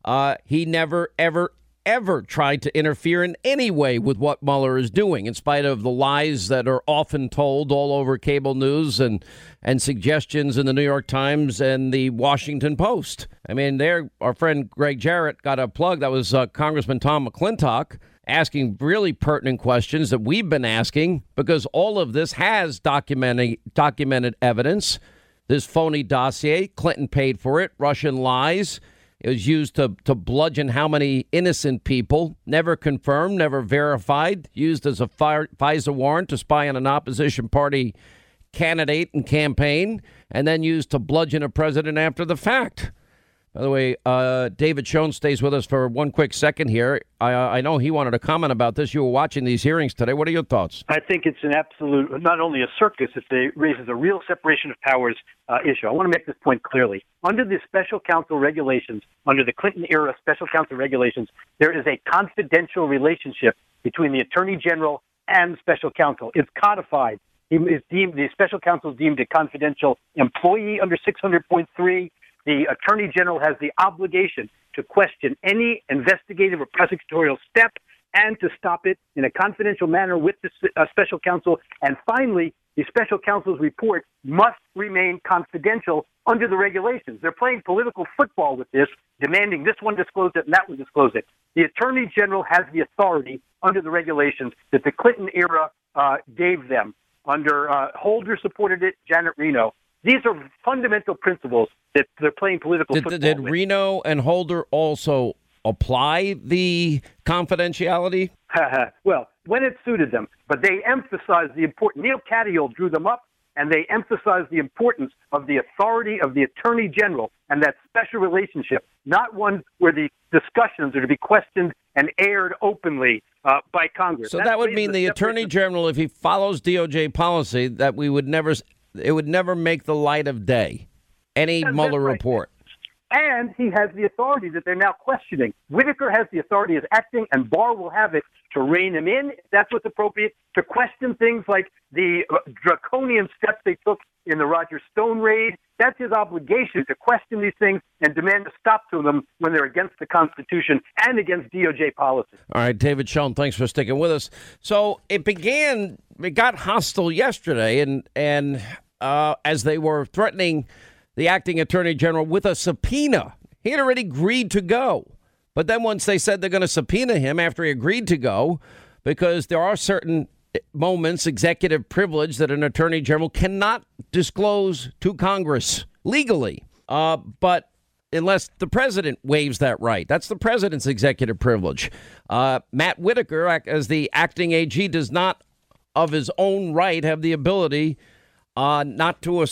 he never, ever tried to interfere in any way with what Mueller is doing, in spite of the lies that are often told all over cable news and suggestions in the New York Times and the Washington Post. I mean, our friend Greg Jarrett got a plug. That was Congressman Tom McClintock asking really pertinent questions that we've been asking, because all of this has documented evidence. This phony dossier, Clinton paid for it, Russian lies. It was used to bludgeon how many innocent people, never confirmed, never verified, used as a FISA warrant to spy on an opposition party candidate and campaign, and then used to bludgeon a president after the fact. By the way, David Schoen stays with us for one quick second here. I know he wanted to comment about this. You were watching these hearings today. What are your thoughts? I think it's an absolute, not only a circus, it raises a real separation of powers issue. I want to make this point clearly. Under the special counsel regulations, under the Clinton-era special counsel regulations, there is a confidential relationship between the Attorney General and special counsel. It's codified. The special counsel is deemed a confidential employee under 600.3. The Attorney General has the obligation to question any investigative or prosecutorial step and to stop it in a confidential manner with the special counsel. And finally, the special counsel's report must remain confidential under the regulations. They're playing political football with this, demanding this one disclose it and that one disclose it. The Attorney General has the authority under the regulations that the Clinton era gave them. Under Holder supported it, Janet Reno. These are fundamental principles that they're playing political football with. Did Reno and Holder also apply the confidentiality? Well, when it suited them, but they emphasized the importance. Neil Katyal drew them up, and they emphasized the importance of the authority of the Attorney General and that special relationship, not one where the discussions are to be questioned and aired openly by Congress. So that would mean the Attorney General, if he follows DOJ policy, that it would never make the light of day, any Mueller report. And he has the authority that they're now questioning. Whitaker has the authority as acting, and Barr will have it to rein him in, if that's what's appropriate, to question things like the draconian steps they took in the Roger Stone raid. That's his obligation, to question these things and demand a stop to them when they're against the Constitution and against DOJ policy. All right, David Schoen, thanks for sticking with us. So it got hostile yesterday, and as they were threatening the acting Attorney General with a subpoena. He had already agreed to go. But then once they said they're going to subpoena him after he agreed to go, because there are certain moments, executive privilege, that an Attorney General cannot disclose to Congress legally. But unless the president waives that right. That's the president's executive privilege. Matt Whitaker, as the acting AG, does not of his own right have the ability not to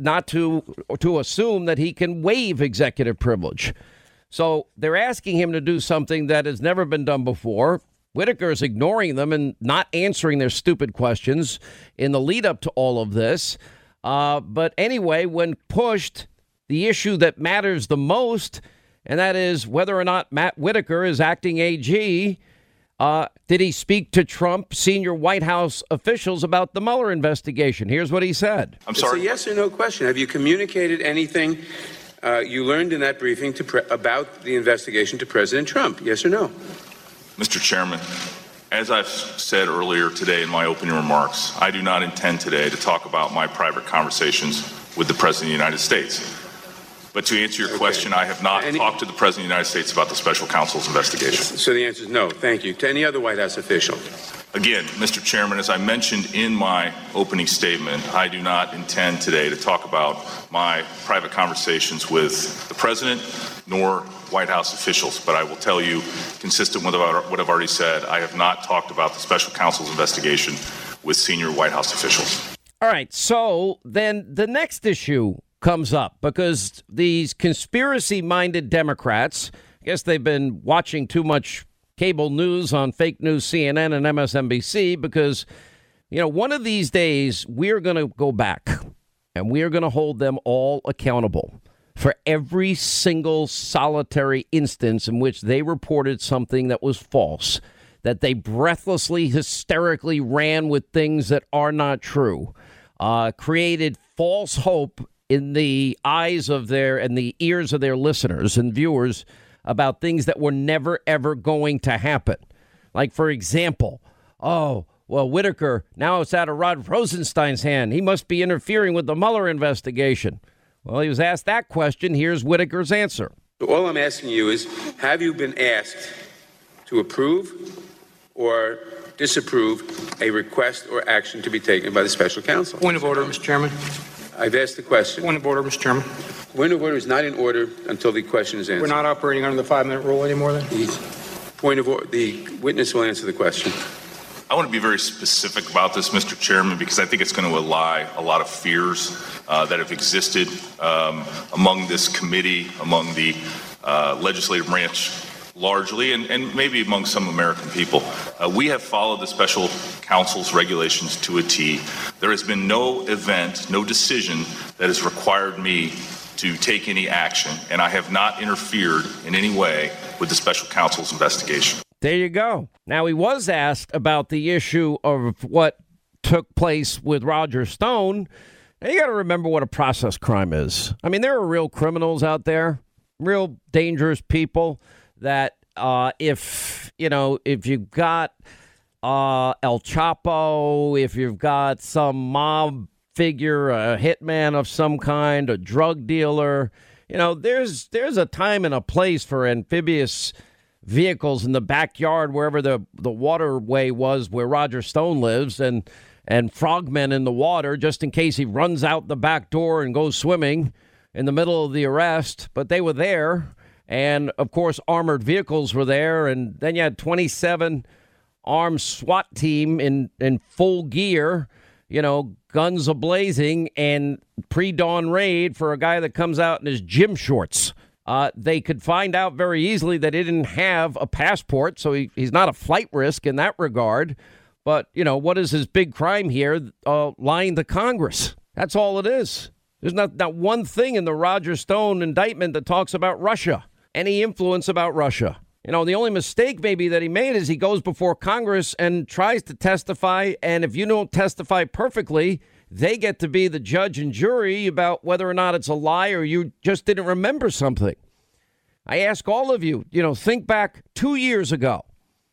assume that he can waive executive privilege. So they're asking him to do something that has never been done before. Whitaker is ignoring them and not answering their stupid questions in the lead up to all of this. But anyway, when pushed, the issue that matters the most, and that is whether or not Matt Whitaker is acting AG. Did he speak to Trump senior White House officials about the Mueller investigation? Here's what he said. I'm sorry. It's a yes or no question. Have you communicated anything you learned in that briefing about the investigation to President Trump? Yes or no? Mr. Chairman, as I've said earlier today in my opening remarks, I do not intend today to talk about my private conversations with the President of the United States. But to answer your question, I have not talked to the President of the United States about the special counsel's investigation. So the answer is no. Thank you. To any other White House official? Again, Mr. Chairman, as I mentioned in my opening statement, I do not intend today to talk about my private conversations with the President nor White House officials. But I will tell you, consistent with what I've already said, I have not talked about the special counsel's investigation with senior White House officials. All right. So then the next issue comes up because these conspiracy-minded Democrats, I guess they've been watching too much cable news on fake news CNN and MSNBC because, one of these days we're going to go back and we are going to hold them all accountable for every single solitary instance in which they reported something that was false, that they breathlessly, hysterically ran with things that are not true, created false hope in the eyes of their and the ears of their listeners and viewers about things that were never, ever going to happen. Like, for example, oh, well, Whitaker, now it's out of Rod Rosenstein's hand. He must be interfering with the Mueller investigation. Well, he was asked that question. Here's Whitaker's answer. All I'm asking you is, have you been asked to approve or disapprove a request or action to be taken by the special counsel? Point of order, Mr. Chairman. I've asked the question. Point of order, Mr. Chairman. Point of order is not in order until the question is answered. We're not operating under the 5-minute rule anymore, then? Point of order. The witness will answer the question. I want to be very specific about this, Mr. Chairman, because I think it's going to allay a lot of fears that have existed among this committee, among the legislative branch largely, and maybe among some American people. We have followed the special counsel's regulations to a T. There has been no event, no decision that has required me to take any action, and I have not interfered in any way with the special counsel's investigation. There you go. Now, he was asked about the issue of what took place with Roger Stone. Now, you got to remember what a process crime is. I mean, there are real criminals out there, real dangerous people that if you've got El Chapo, if you've got some mob figure, a hitman of some kind, a drug dealer, there's a time and a place for amphibious vehicles in the backyard, wherever the waterway was where Roger Stone lives, and frogmen in the water just in case he runs out the back door and goes swimming in the middle of the arrest. But they were there. And, of course, armored vehicles were there. And then you had 27 armed SWAT team in full gear, guns a-blazing, and pre-dawn raid for a guy that comes out in his gym shorts. They could find out very easily that he didn't have a passport, so he's not a flight risk in that regard. But, what is his big crime here? Lying to Congress. That's all it is. There's not one thing in the Roger Stone indictment that talks about Russia, any influence about Russia. The only mistake maybe that he made is he goes before Congress and tries to testify, and if you don't testify perfectly, they get to be the judge and jury about whether or not it's a lie or you just didn't remember something. I ask all of you, think back 2 years ago,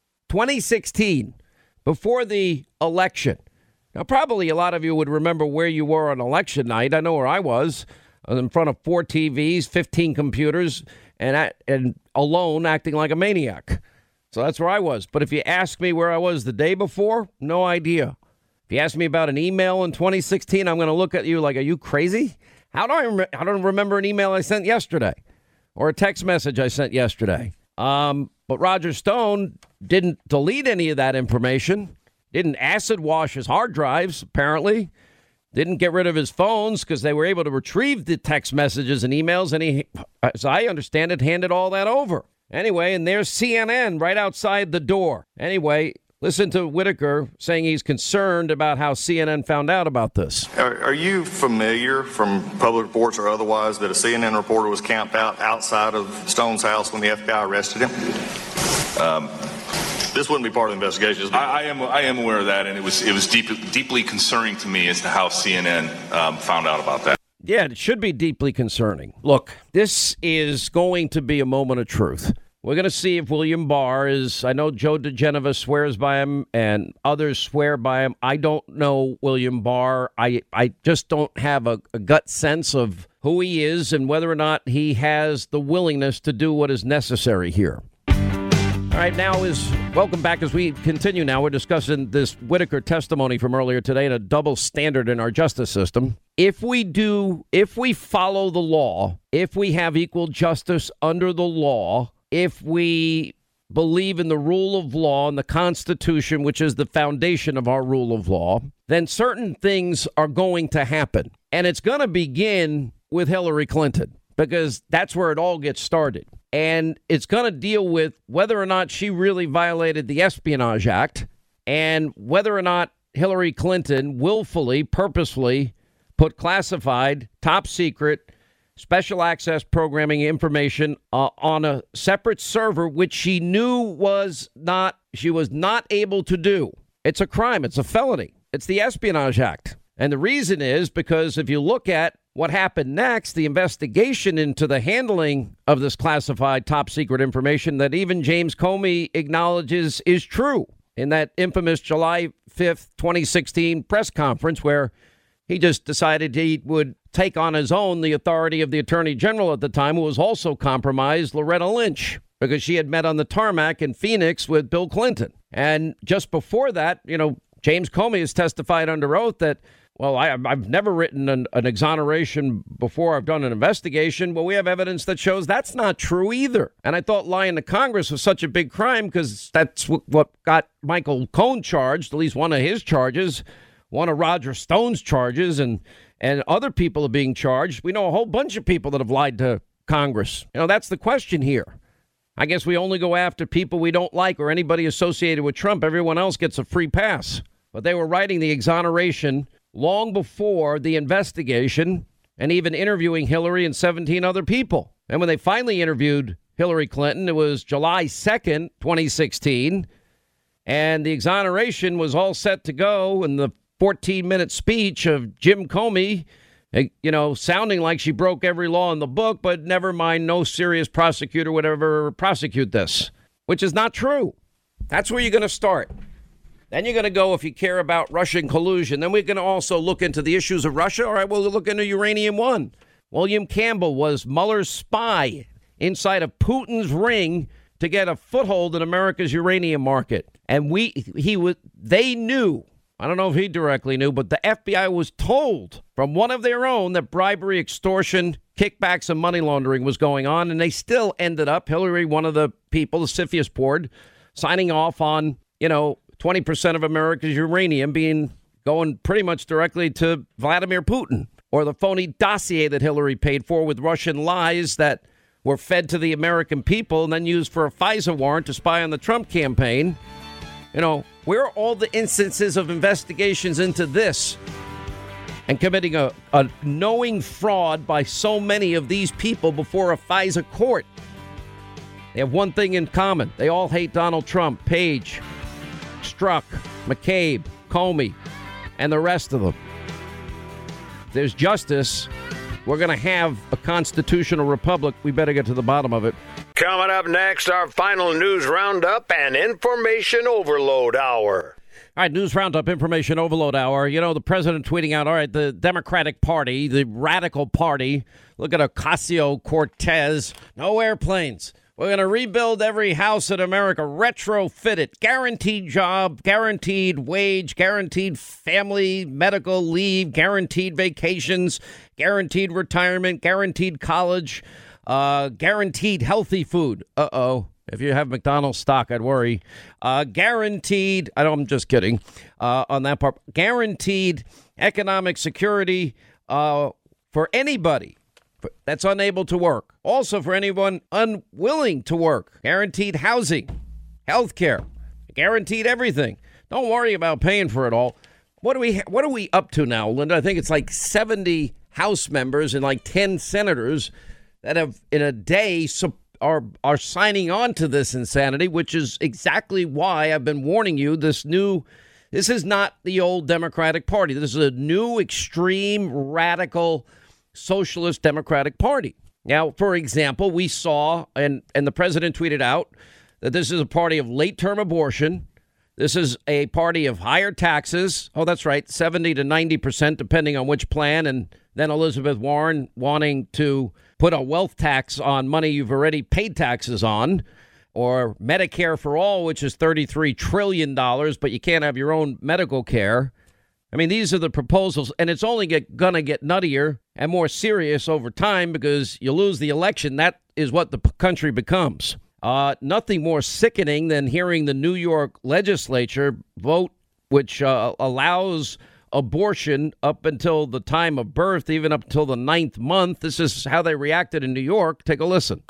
2016, before the election. Now, probably a lot of you would remember where you were on election night. I know where I was in front of 4 TVs, 15 computers, and alone acting like a maniac. So that's where I was. But if you ask me where I was the day before, no idea. If you ask me about an email in 2016, I'm going to look at you like, are you crazy? I don't remember an email I sent yesterday or a text message I sent yesterday. But Roger Stone didn't delete any of that information, didn't acid wash his hard drives, apparently, didn't get rid of his phones because they were able to retrieve the text messages and emails, and he, as I understand it, handed all that over. Anyway, and there's CNN right outside the door. Anyway, listen to Whitaker saying he's concerned about how CNN found out about this. Are you familiar from public reports or otherwise that a CNN reporter was camped out outside of Stone's house when the FBI arrested him? This wouldn't be part of the investigation, is it? I am aware of that, and it was deeply concerning to me as to how CNN found out about that. Yeah, it should be deeply concerning. Look, this is going to be a moment of truth. We're going to see if William Barr is, I know Joe DeGenova swears by him and others swear by him. I don't know William Barr. I just don't have a gut sense of who he is and whether or not he has the willingness to do what is necessary here. All right, welcome back as we continue now. We're discussing this Whitaker testimony from earlier today and a double standard in our justice system. If we follow the law, if we have equal justice under the law, if we believe in the rule of law and the Constitution, which is the foundation of our rule of law, then certain things are going to happen. And it's going to begin with Hillary Clinton because that's where it all gets started. And it's going to deal with whether or not she really violated the Espionage Act and whether or not Hillary Clinton willfully, purposefully put classified, top secret, special access programming information on a separate server, which she knew she was not able to do. It's a crime. It's a felony. It's the Espionage Act. And the reason is because if you look at what happened next, the investigation into the handling of this classified top secret information that even James Comey acknowledges is true in that infamous July 5th, 2016 press conference where he just decided he would take on his own the authority of the attorney general at the time, who was also compromised, Loretta Lynch, because she had met on the tarmac in Phoenix with Bill Clinton. And just before that, James Comey has testified under oath that, well, I've never written an exoneration before I've done an investigation. Well, we have evidence that shows that's not true either. And I thought lying to Congress was such a big crime because that's what got Michael Cohen charged, at least one of his charges, one of Roger Stone's charges, and other people are being charged. We know a whole bunch of people that have lied to Congress. That's the question here. I guess we only go after people we don't like or anybody associated with Trump. Everyone else gets a free pass. But they were writing the exoneration long before the investigation and even interviewing Hillary and 17 other people. And when they finally interviewed Hillary Clinton, it was July 2nd, 2016. And the exoneration was all set to go. And the 14-minute speech of Jim Comey, sounding like she broke every law in the book, but never mind, no serious prosecutor would ever prosecute this, which is not true. That's where you're going to start. Then you're going to go, if you care about Russian collusion, then we're going to also look into the issues of Russia. All right, we'll look into Uranium One. William Campbell was Mueller's spy inside of Putin's ring to get a foothold in America's uranium market. And they knew, I don't know if he directly knew, but the FBI was told from one of their own that bribery, extortion, kickbacks, and money laundering was going on. And they still ended up, Hillary, one of the people, the CFIUS board, signing off on, 20% of America's uranium going pretty much directly to Vladimir Putin, or the phony dossier that Hillary paid for with Russian lies that were fed to the American people and then used for a FISA warrant to spy on the Trump campaign. Where are all the instances of investigations into this and committing a knowing fraud by so many of these people before a FISA court? They have one thing in common. They all hate Donald Trump, Page, Strzok, McCabe, Comey, and the rest of them. If there's justice, we're going to have a constitutional republic. We better get to the bottom of it. Coming up next, our final news roundup and information overload hour. All right, news roundup, information overload hour. The president tweeting out, all right, the Democratic Party, the radical party, look at Ocasio-Cortez, no airplanes. We're going to rebuild every house in America, retrofit it, guaranteed job, guaranteed wage, guaranteed family medical leave, guaranteed vacations, guaranteed retirement, guaranteed college, guaranteed healthy food. If you have McDonald's stock, I'd worry. Guaranteed, I'm just kidding on that part. Guaranteed economic security for anybody that's unable to work. Also for anyone unwilling to work. Guaranteed housing, health care, guaranteed everything. Don't worry about paying for it all. What are we up to now, Linda? I think it's like 70 House members and like 10 senators that have in a day are signing on to this insanity, which is exactly why I've been warning you. This is not the old Democratic Party. This is a new extreme radical socialist Democratic Party. Now, for example, we saw, and the president tweeted out, that this is a party of late-term abortion. This is a party of higher taxes. Oh, that's right, 70 to 90%, depending on which plan. And then Elizabeth Warren wanting to put a wealth tax on money you've already paid taxes on, or Medicare for all, which is $33 trillion, but you can't have your own medical care. I mean, these are the proposals, and it's only going to get nuttier and more serious over time because you lose the election. That is what the country becomes. Nothing more sickening than hearing the New York legislature vote, which allows abortion up until the time of birth, even up until the 9th month. This is how they reacted in New York. Take a listen.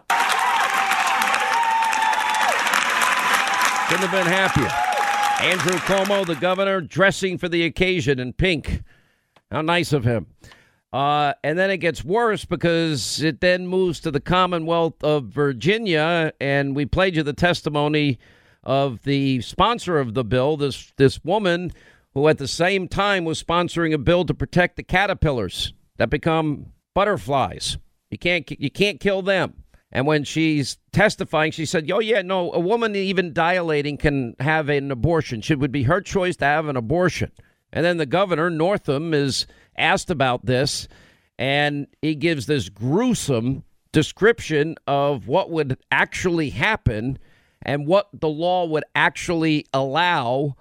Couldn't have been happier. Andrew Cuomo, the governor, dressing for the occasion in pink. How nice of him. And then it gets worse because it then moves to the Commonwealth of Virginia, and we played you the testimony of the sponsor of the bill, this woman who at the same time was sponsoring a bill to protect the caterpillars that become butterflies. You can't kill them. And when she's testifying, she said, oh, yeah, no, a woman even dilating can have an abortion. It would be her choice to have an abortion. And then the governor, Northam, is asked about this, and he gives this gruesome description of what would actually happen and what the law would actually allow.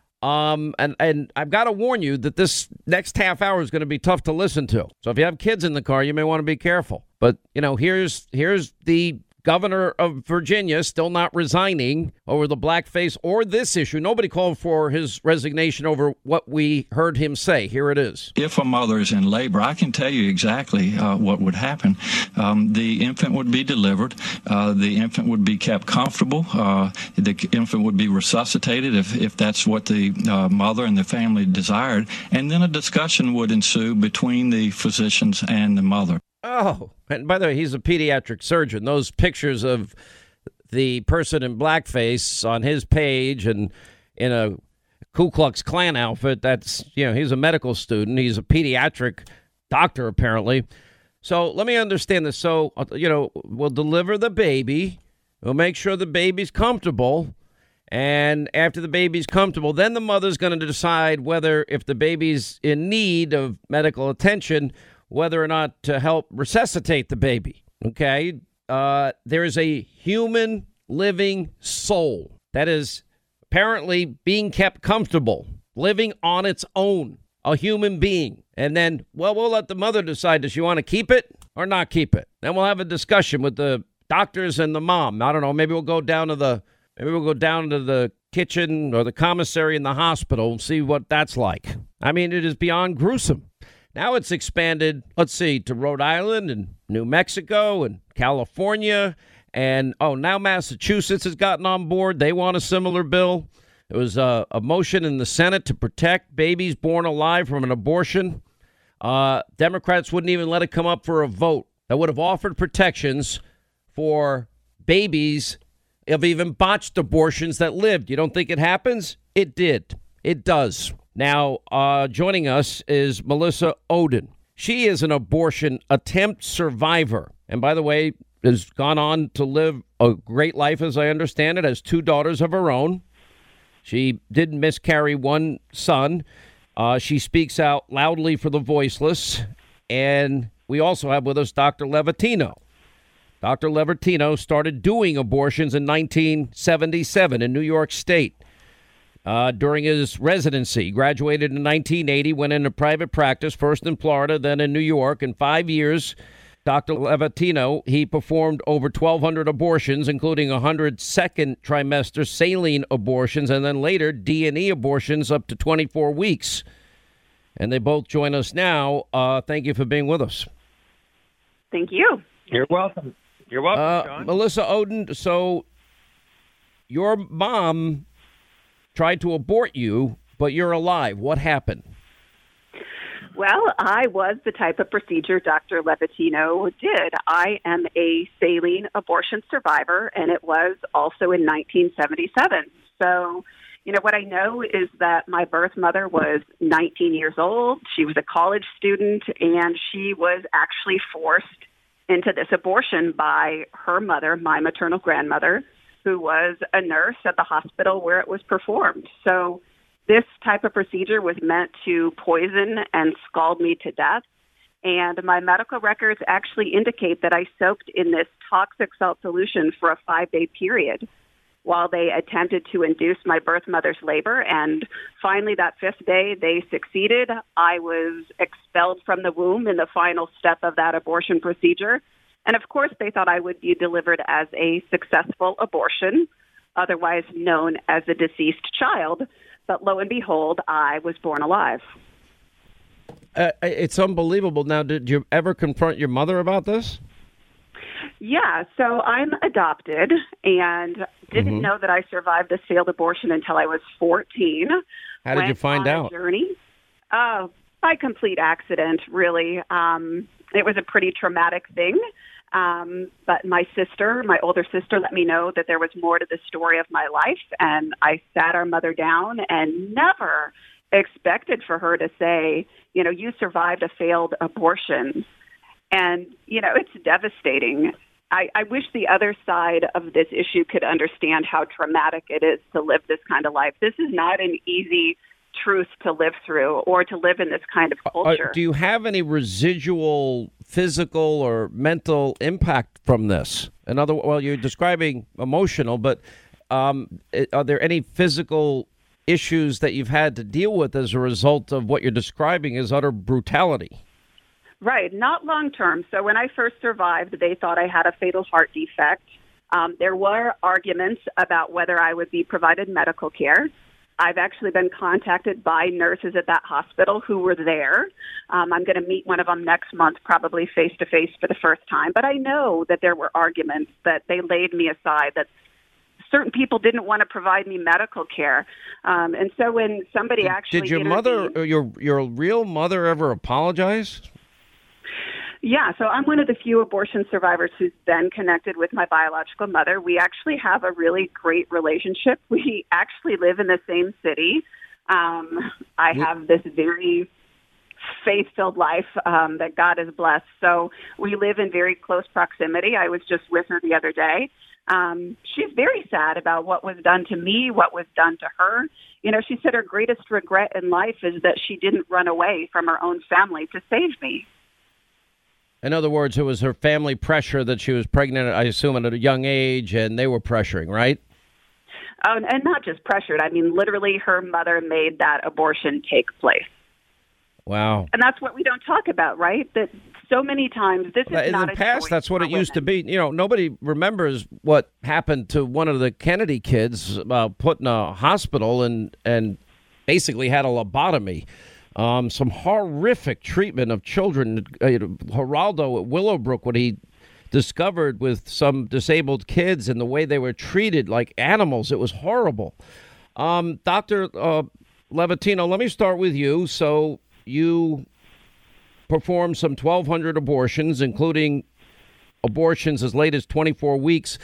And I've got to warn you that this next half hour is going to be tough to listen to. So if you have kids in the car, you may want to be careful. But, here's the governor of Virginia still not resigning over the blackface or this issue. Nobody called for his resignation over what we heard him say. Here it is. If a mother is in labor, I can tell you exactly what would happen. The infant would be delivered. The infant would be kept comfortable. The infant would be resuscitated if that's what the mother and the family desired. And then a discussion would ensue between the physicians and the mother. Oh, and by the way, he's a pediatric surgeon. Those pictures of the person in blackface on his page and in a Ku Klux Klan outfit, that's, he's a medical student. He's a pediatric doctor, apparently. So let me understand this. So, we'll deliver the baby. We'll make sure the baby's comfortable. And after the baby's comfortable, then the mother's going to decide whether, if the baby's in need of medical attention, whether or not to help resuscitate the baby. Okay. There is a human living soul that is apparently being kept comfortable, living on its own, a human being. And then, we'll let the mother decide, does she want to keep it or not keep it? Then we'll have a discussion with the doctors and the mom. I don't know. Maybe we'll go down to the kitchen or the commissary in the hospital and see what that's like. I mean, it is beyond gruesome. Now it's expanded, to Rhode Island and New Mexico and California. And, now Massachusetts has gotten on board. They want a similar bill. There was a motion in the Senate to protect babies born alive from an abortion. Democrats wouldn't even let it come up for a vote that would have offered protections for babies of even botched abortions that lived. You don't think it happens? It did. It does. Now, joining us is Melissa Ohden. She is an abortion attempt survivor. And by the way, has gone on to live a great life, as I understand it, has 2 daughters of her own. She did miscarry one son. She speaks out loudly for the voiceless. And we also have with us Dr. Levatino. Dr. Levatino started doing abortions in 1977 in New York State. During his residency, graduated in 1980, went into private practice, first in Florida, then in New York. In 5 years, Dr. Levatino, he performed over 1,200 abortions, including 100 second trimester saline abortions, and then later D&E abortions up to 24 weeks. And they both join us now. Thank you for being with us. Thank you. You're welcome. You're welcome, John. Melissa Ohden, so your mom tried to abort you, but you're alive. What happened? Well, I was the type of procedure Dr. Levatino did. I am a saline abortion survivor, and it was also in 1977. So, what I know is that my birth mother was 19 years old. She was a college student, and she was actually forced into this abortion by her mother, my maternal grandmother, who was a nurse at the hospital where it was performed. So this type of procedure was meant to poison and scald me to death. And my medical records actually indicate that I soaked in this toxic salt solution for a 5-day period while they attempted to induce my birth mother's labor. And finally, that 5th day, they succeeded. I was expelled from the womb in the final step of that abortion procedure. And of course, they thought I would be delivered as a successful abortion, otherwise known as a deceased child. But lo and behold, I was born alive. It's unbelievable. Now, did you ever confront your mother about this? Yeah, so I'm adopted and didn't know that I survived this failed abortion until I was 14. How did you find out? Journey. By complete accident, really. It was a pretty traumatic thing. But my older sister, let me know that there was more to the story of my life. And I sat our mother down and never, expected for her to say, you survived a failed abortion. And, it's devastating. I wish the other side of this issue could understand how traumatic it is to live this kind of life. This is not an easy truth to live through or to live in this kind of culture. Do you have any residual physical or mental impact from this? You're describing emotional, but are there any physical issues that you've had to deal with as a result of what you're describing as utter brutality? Right, not long term. So when I first survived, they thought I had a fatal heart defect. There were arguments about whether I would be provided medical care. I've actually been contacted by nurses at that hospital who were there. I'm going to meet one of them next month, probably face-to-face for the first time. But I know that there were arguments that they laid me aside, that certain people didn't want to provide me medical care. And so when somebody Did your mother, or your real mother, ever apologize? Yeah, so I'm one of the few abortion survivors who's been connected with my biological mother. We actually have a really great relationship. We actually live in the same city. I have this very faith-filled life that God has blessed. So we live in very close proximity. I was just with her the other day. She's very sad about what was done to me, what was done to her. She said her greatest regret in life is that she didn't run away from her own family to save me. In other words, it was her family pressure that she was pregnant, I assume, at a young age, and they were pressuring, right? And not just pressured. I mean, literally, her mother made that abortion take place. Wow. And that's what we don't talk about, right? That so many times this is not a choice. In the past, that's what it used to be. Nobody remembers what happened to one of the Kennedy kids put in a hospital and basically had a lobotomy. Some horrific treatment of children. Geraldo at Willowbrook, what he discovered with some disabled kids and the way they were treated like animals. It was horrible. Dr. Levatino, let me start with you. So you performed some 1,200 abortions, including abortions as late as 24 weeks.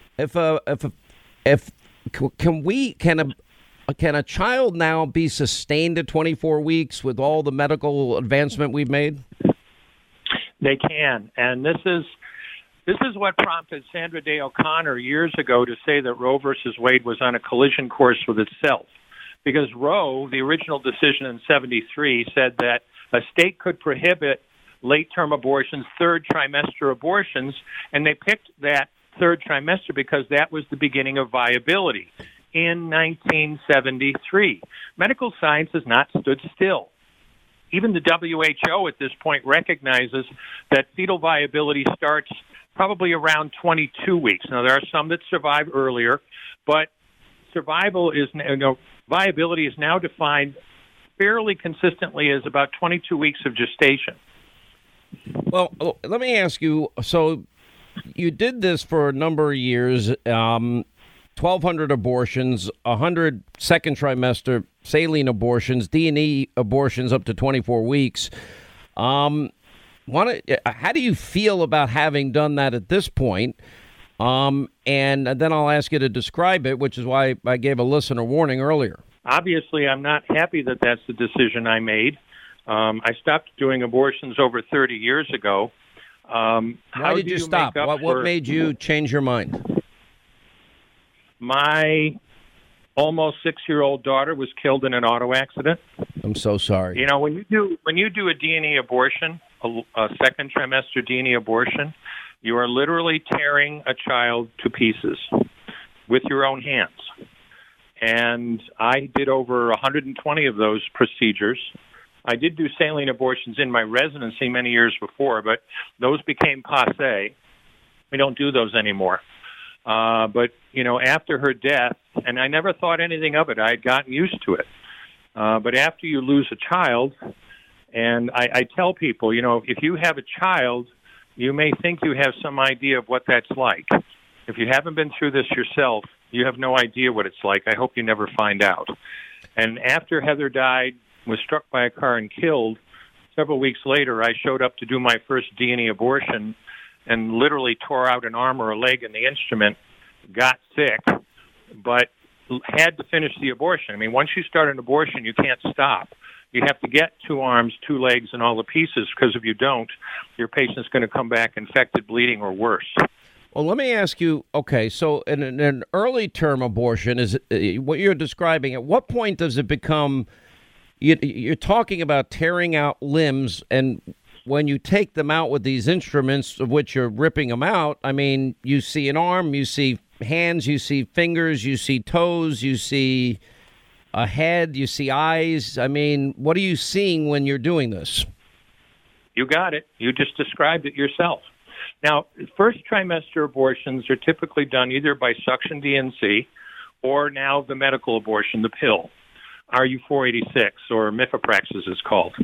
Can a child now be sustained at 24 weeks with all the medical advancement we've made? They can, and this is what prompted Sandra Day O'Connor years ago to say that Roe versus Wade was on a collision course with itself, because Roe, the original decision in '73, said that a state could prohibit late-term abortions, third trimester abortions, and they picked that third trimester because that was the beginning of viability. In 1973. Medical science has not stood still. Even the WHO at this point recognizes that fetal viability starts probably around 22 weeks. Now, there are some that survive earlier, but viability is now defined fairly consistently as about 22 weeks of gestation. Well, let me ask you, so you did this for a number of years, 1,200 abortions, 100 second trimester saline abortions, D&E abortions up to 24 weeks. How do you feel about having done that at this point? And then I'll ask you to describe it, which is why I gave a listener warning earlier. Obviously, I'm not happy that that's the decision I made. I stopped doing abortions over 30 years ago. Why did you stop? What made you change your mind? My almost 6-year-old daughter was killed in an auto accident. I'm so sorry. When you do a D&E abortion, a second trimester D&E abortion, you are literally tearing a child to pieces with your own hands. And I did over 120 of those procedures. I did do saline abortions in my residency many years before, but those became passé. We don't do those anymore. But after her death, and I never thought anything of it. I had gotten used to it. But after you lose a child, and I tell people, if you have a child, you may think you have some idea of what that's like. If you haven't been through this yourself, you have no idea what it's like. I hope you never find out. And after Heather died, was struck by a car and killed, several weeks later, I showed up to do my first D&E abortion and literally tore out an arm or a leg in the instrument, got sick, but had to finish the abortion. I mean, once you start an abortion, you can't stop. You have to get 2 arms, 2 legs, and all the pieces, because if you don't, your patient's going to come back infected, bleeding, or worse. Well, let me ask you, okay, so in an early term abortion, is what you're describing, at what point does it become, you're talking about tearing out limbs, and when you take them out with these instruments of which you're ripping them out, I mean, you see an arm, you see hands, you see fingers, you see toes, you see a head, you see eyes. I mean, what are you seeing when you're doing this? You got it. You just described it yourself. Now, first trimester abortions are typically done either by suction DNC or now the medical abortion, the pill, RU486, or Mifeprex as it's called.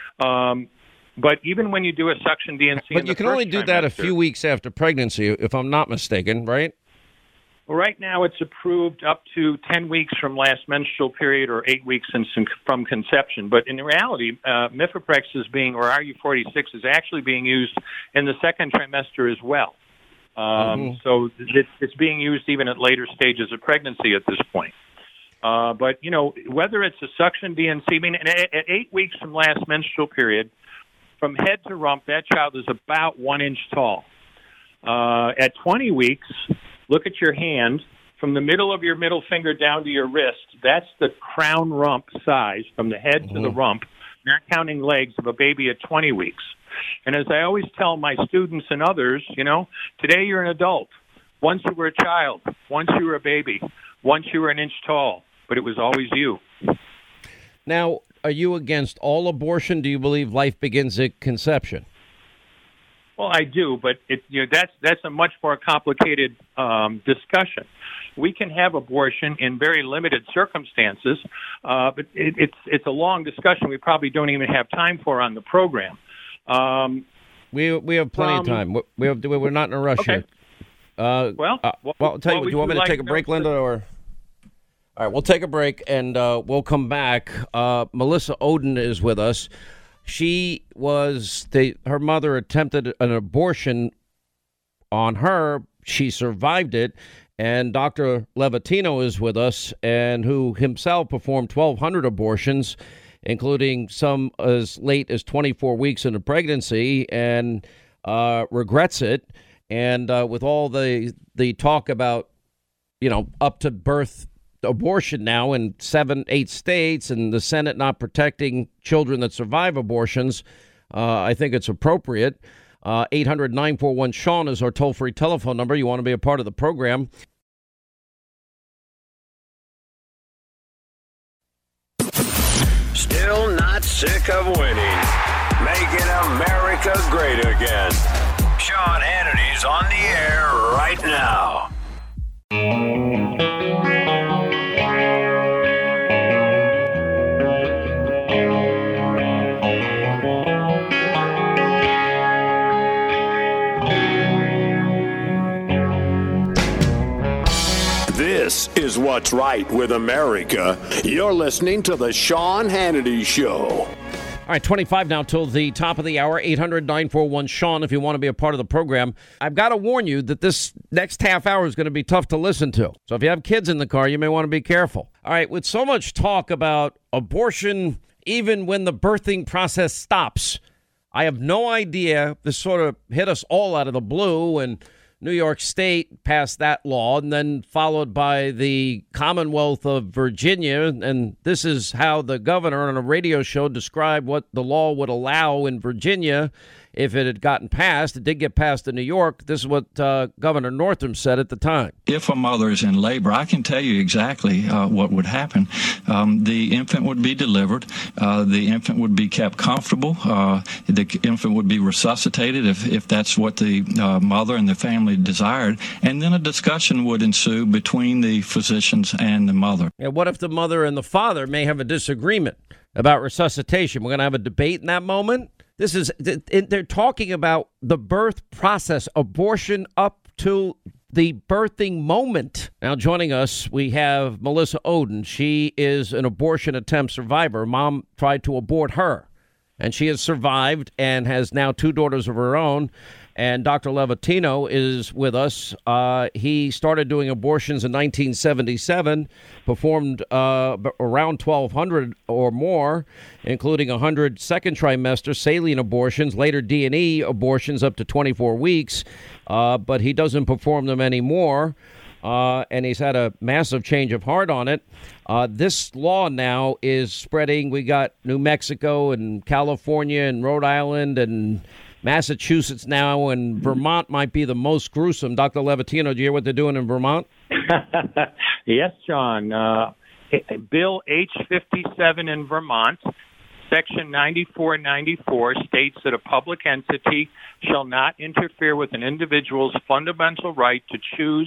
But even when you do a suction DNC, but you can only do that a few weeks after pregnancy, if I'm not mistaken, right? Well, right now it's approved up to 10 weeks from last menstrual period or 8 weeks from conception. But in reality, Mifeprex or RU486 is actually being used in the second trimester as well. So it's being used even at later stages of pregnancy at this point. But, you know, whether it's a suction DNC, I mean, at 8 weeks from last menstrual period, from head to rump, that child is about 1 inch tall. At 20 weeks, look at your hand. From the middle of your middle finger down to your wrist, that's the crown rump size from the head to the rump, not counting legs, of a baby at 20 weeks. And as I always tell my students and others, you know, today you're an adult. Once you were a child. Once you were a baby. Once you were 1 inch tall. But it was always you. Now, are you against all abortion? Do you believe life begins at conception? Well, I do, but that's a much more complicated discussion. We can have abortion in very limited circumstances, but it's a long discussion we probably don't even have time for on the program. We have plenty of time. We're not in a rush here. I'll tell you what. Do you want me to take a break, Linda, or? All right, we'll take a break, and we'll come back. Melissa Ohden is with us. She her mother attempted an abortion on her. She survived it. And Dr. Levatino is with us, and who himself performed 1,200 abortions, including some as late as 24 weeks into pregnancy, and regrets it. And with all the talk about, up to birth abortion now in 7-8 states, and the Senate not protecting children that survive abortions, I think it's appropriate. 800-941-SEAN is our toll-free telephone number. You want to be a part of the program. Still not sick of winning. Making America great again. Sean Hannity's on the air right now. This is what's right with America. You're listening to the Sean Hannity Show. All right, 25 now till the top of the hour. 800-941-SEAN if you want to be a part of the program. I've got to warn you that this next half hour is going to be tough to listen to. So if you have kids in the car, you may want to be careful. All right, with so much talk about abortion, even when the birthing process stops, I have no idea. This sort of hit us all out of the blue, and New York State passed that law, and then followed by the Commonwealth of Virginia. And this is how the governor on a radio show described what the law would allow in Virginia if it had gotten passed. It did get passed in New York. This is what Governor Northam said at the time. If a mother is in labor, I can tell you exactly what would happen. The infant would be delivered. The infant would be kept comfortable. The infant would be resuscitated if that's what the mother and the family desired. And then a discussion would ensue between the physicians and the mother. Yeah, what if the mother and the father may have a disagreement about resuscitation? We're going to have a debate in that moment? They're talking about the birth process, abortion up to the birthing moment. Now, joining us, we have Melissa Ohden. She is an abortion attempt survivor. Mom tried to abort her, and she has survived and has now 2 daughters of her own. And Dr. Levatino is with us. He started doing abortions in 1977, performed around 1,200 or more, including 100 second trimester saline abortions, later D&E abortions up to 24 weeks, but he doesn't perform them anymore. And he's had a massive change of heart on it. This law now is spreading. We got New Mexico and California and Rhode Island and Massachusetts now, and Vermont might be the most gruesome. Dr. Levatino, do you hear what they're doing in Vermont? Yes, John. Bill H-57 in Vermont, Section 9494 states that a public entity shall not interfere with an individual's fundamental right to choose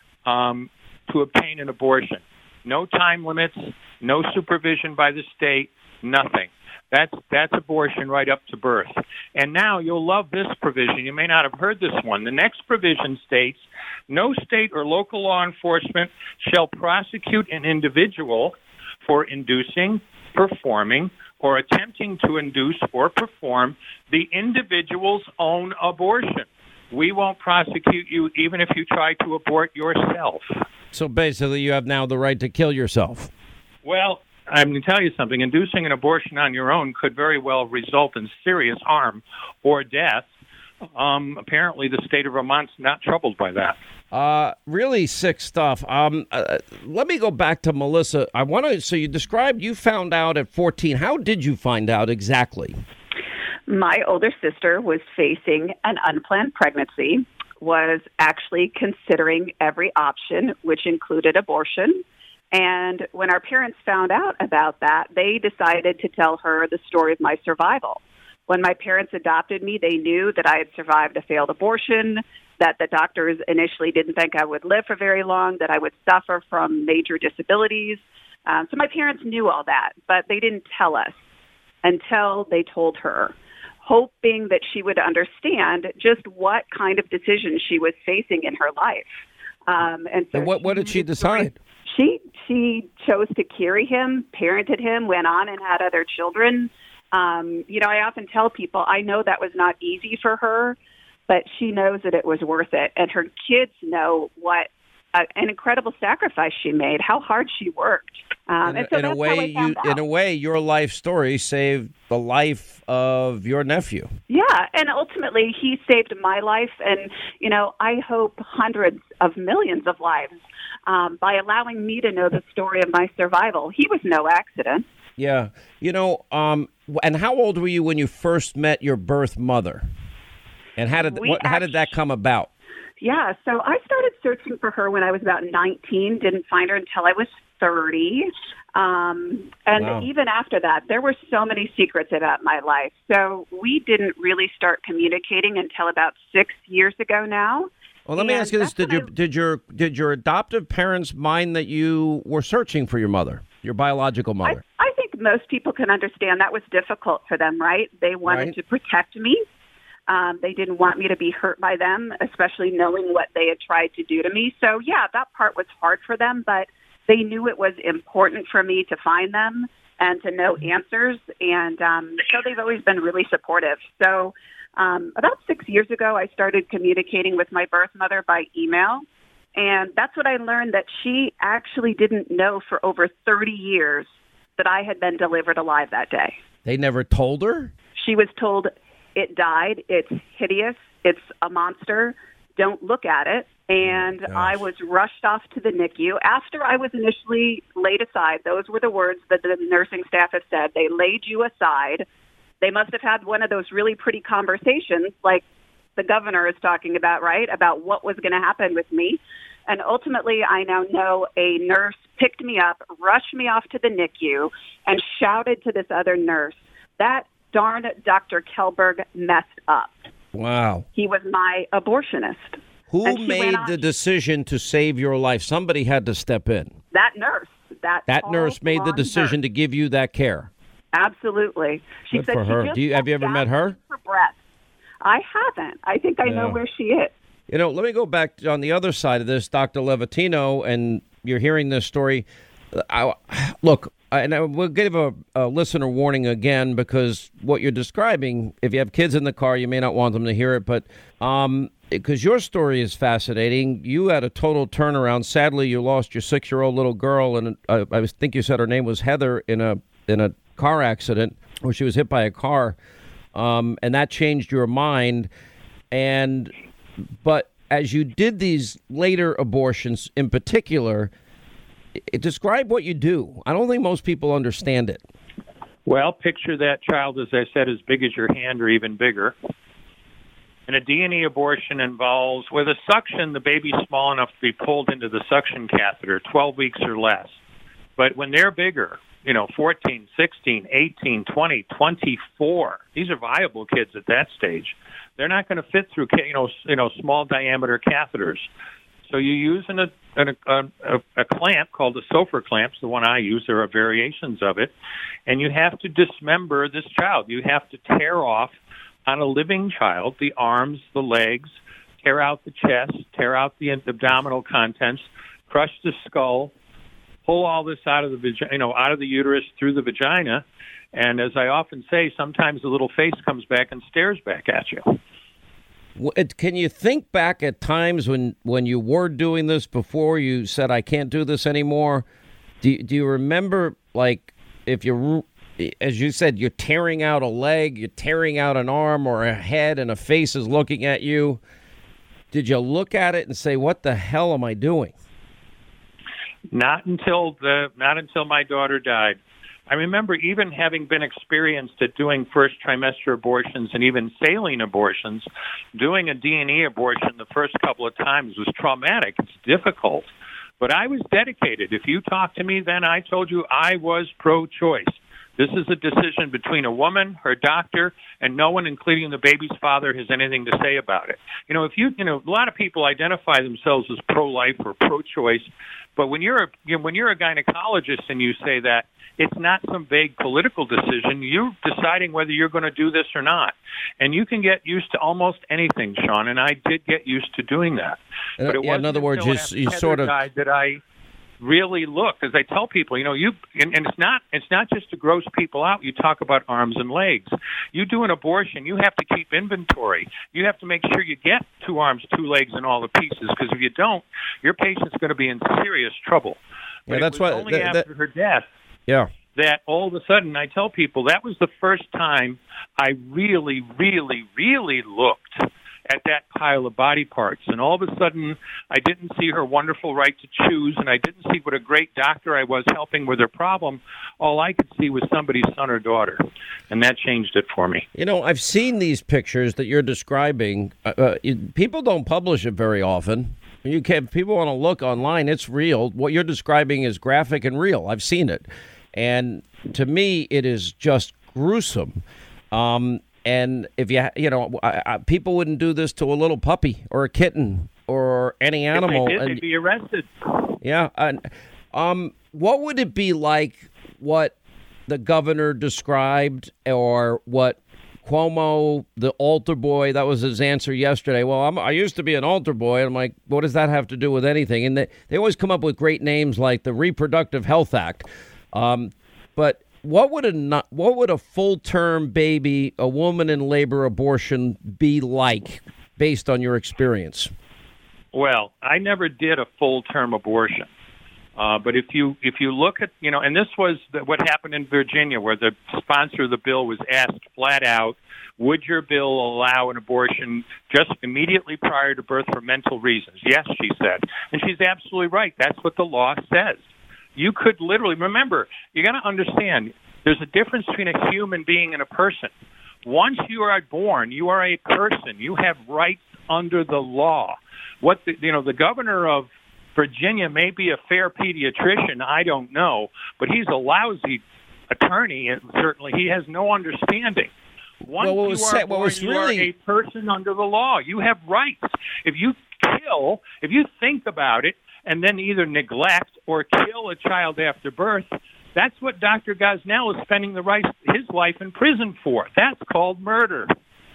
to obtain an abortion. No time limits, no supervision by the state, nothing. That's abortion right up to birth. And now you'll love this provision. You may not have heard this one. The next provision states, no state or local law enforcement shall prosecute an individual for inducing, performing, or attempting to induce or perform the individual's own abortion. We won't prosecute you even if you try to abort yourself. So basically you have now the right to kill yourself. Well, I'm going to tell you something. Inducing an abortion on your own could very well result in serious harm or death. Apparently, the state of Vermont's not troubled by that. Really sick stuff. Let me go back to Melissa. So you described you found out at 14. How did you find out exactly? My older sister was facing an unplanned pregnancy, was actually considering every option, which included abortion. And when our parents found out about that, they decided to tell her the story of my survival. When my parents adopted me, they knew that I had survived a failed abortion, that the doctors initially didn't think I would live for very long, that I would suffer from major disabilities. So my parents knew all that, but they didn't tell us until they told her, hoping that she would understand just what kind of decision she was facing in her life. And what did she decide? She chose to carry him, parented him, went on and had other children. I often tell people, I know that was not easy for her, but she knows that it was worth it. And her kids know what an incredible sacrifice she made, how hard she worked. In a way, your life story saved the life of your nephew. Yeah, and ultimately he saved my life, and I hope hundreds of millions of lives by allowing me to know the story of my survival. He was no accident. Yeah, and how old were you when you first met your birth mother? And how did that come about? Yeah, so I started searching for her when I was about 19, didn't find her until I was 30. Wow. Even after that, there were so many secrets about my life. So we didn't really start communicating until about 6 years ago now. Well, let me ask you this. Did your adoptive parents mind that you were searching for your mother, your biological mother? I think most people can understand that was difficult for them, right? They wanted to protect me. They didn't want me to be hurt by them, especially knowing what they had tried to do to me. So, yeah, that part was hard for them, but they knew it was important for me to find them and to know answers. And so they've always been really supportive. So about 6 years ago, I started communicating with my birth mother by email. And that's what I learned, that she actually didn't know for over 30 years that I had been delivered alive that day. They never told her? She was told, it died, it's hideous, it's a monster, don't look at it. And I was rushed off to the NICU after I was initially laid aside. Those were the words that the nursing staff have said. They laid you aside. They must have had one of those really pretty conversations like the governor is talking about, right, about what was going to happen with me. And ultimately, I now know a nurse picked me up, rushed me off to the NICU, and shouted to this other nurse, that darn Dr. Kelberg messed up. Wow. He was my abortionist. Who made the decision to save your life? Somebody had to step in. That nurse. That nurse made the decision to give you that care. Absolutely. She Good said for her. Have you ever met her? For breath. I haven't. I think I know where she is. Let me go back on the other side of this, Dr. Levatino, and you're hearing this story. Look, and I will give a listener warning again, because what you're describing, if you have kids in the car, you may not want them to hear it, but because your story is fascinating. You had a total turnaround. Sadly, you lost your 6-year-old little girl, and I think you said her name was Heather, in a car accident where she was hit by a car, and that changed your mind. But as you did these later abortions in particular, describe what you do. I don't think most people understand it. Well, picture that child, as I said, as big as your hand or even bigger. And a D&E abortion involves, with a suction, the baby's small enough to be pulled into the suction catheter, 12 weeks or less. But when they're bigger, 14, 16, 18, 20, 24, these are viable kids at that stage. They're not going to fit through, small diameter catheters. So you use a clamp called a Sofer clamp, the one I use. There are variations of it. And you have to dismember this child. You have to tear off, on a living child, the arms, the legs, tear out the chest, tear out the abdominal contents, crush the skull, pull all this out of the out of the uterus through the vagina. And as I often say, sometimes the little face comes back and stares back at you. Can you think back at times when you were doing this before you said, I can't do this anymore? Do you remember, like, if you, as you said, you're tearing out a leg, you're tearing out an arm or a head, and a face is looking at you? Did you look at it and say, what the hell am I doing? Not until my daughter died. I remember even having been experienced at doing first trimester abortions and even saline abortions, doing a D&E abortion the first couple of times was traumatic. It's difficult. But I was dedicated. If you talked to me then, I told you I was pro-choice. This is a decision between a woman, her doctor, and no one, including the baby's father, has anything to say about it. A lot of people identify themselves as pro-life or pro-choice, but when you're a gynecologist and you say that, it's not some vague political decision. You're deciding whether you're going to do this or not. And you can get used to almost anything, Sean, and I did get used to doing that. But it wasn't in other words, you sort of died that I really look, as I tell people, and it's not just to gross people out. You talk about arms and legs. You do an abortion, you have to keep inventory. You have to make sure you get 2 arms, 2 legs, and all the pieces, because if you don't, your patient's going to be in serious trouble. But that's why only after her death. Yeah. That all of a sudden, I tell people, that was the first time I really, really, really looked at that pile of body parts. And all of a sudden, I didn't see her wonderful right to choose, and I didn't see what a great doctor I was helping with her problem. All I could see was somebody's son or daughter, and that changed it for me. I've seen these pictures that you're describing. People don't publish it very often. If people want to look online, it's real. What you're describing is graphic and real. I've seen it. And to me, it is just gruesome. And if people wouldn't do this to a little puppy or a kitten or any animal. If they did, they'd be arrested. Yeah. And what would it be like what the governor described, or what Cuomo, the altar boy, that was his answer yesterday? Well, I used to be an altar boy. And I'm like, what does that have to do with anything? And they always come up with great names like the Reproductive Health Act. But what would a full-term baby, a woman in labor abortion, be like, based on your experience? Well, I never did a full-term abortion. But if you look at, and this was what happened in Virginia, where the sponsor of the bill was asked flat out, would your bill allow an abortion just immediately prior to birth for mental reasons? Yes, she said. And she's absolutely right. That's what the law says. You could literally, remember, you got to understand, there's a difference between a human being and a person. Once you are born, you are a person. You have rights under the law. The governor of Virginia may be a fair pediatrician, I don't know, but he's a lousy attorney, and certainly he has no understanding. Once you are a person under the law. You have rights. If you think about it, and then either neglect or kill a child after birth, that's what Dr. Gosnell is spending his life in prison for. That's called murder.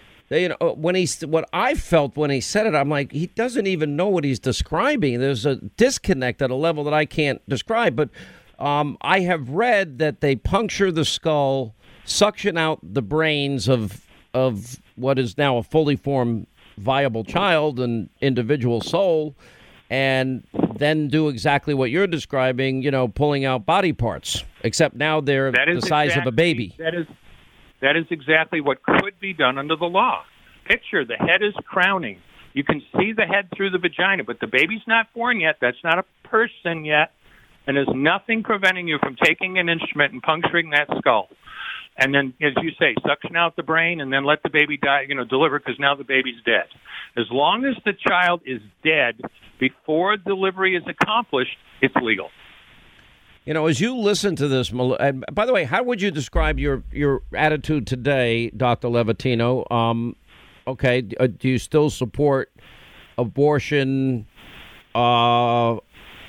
What I felt when he said it, I'm like, he doesn't even know what he's describing. There's a disconnect at a level that I can't describe. But I have read that they puncture the skull, suction out the brains of what is now a fully formed, viable child and individual soul, and then do exactly what you're describing, pulling out body parts, except now they're the size of a baby. That is exactly what could be done under the law. Picture, the head is crowning. You can see the head through the vagina, but the baby's not born yet. That's not a person yet. And there's nothing preventing you from taking an instrument and puncturing that skull. And then, as you say, suction out the brain and then let the baby die, deliver, because now the baby's dead. As long as the child is dead before delivery is accomplished, it's legal. As you listen to this, and by the way, how would you describe your attitude today, Dr. Levatino? Okay, do you still support abortion? Do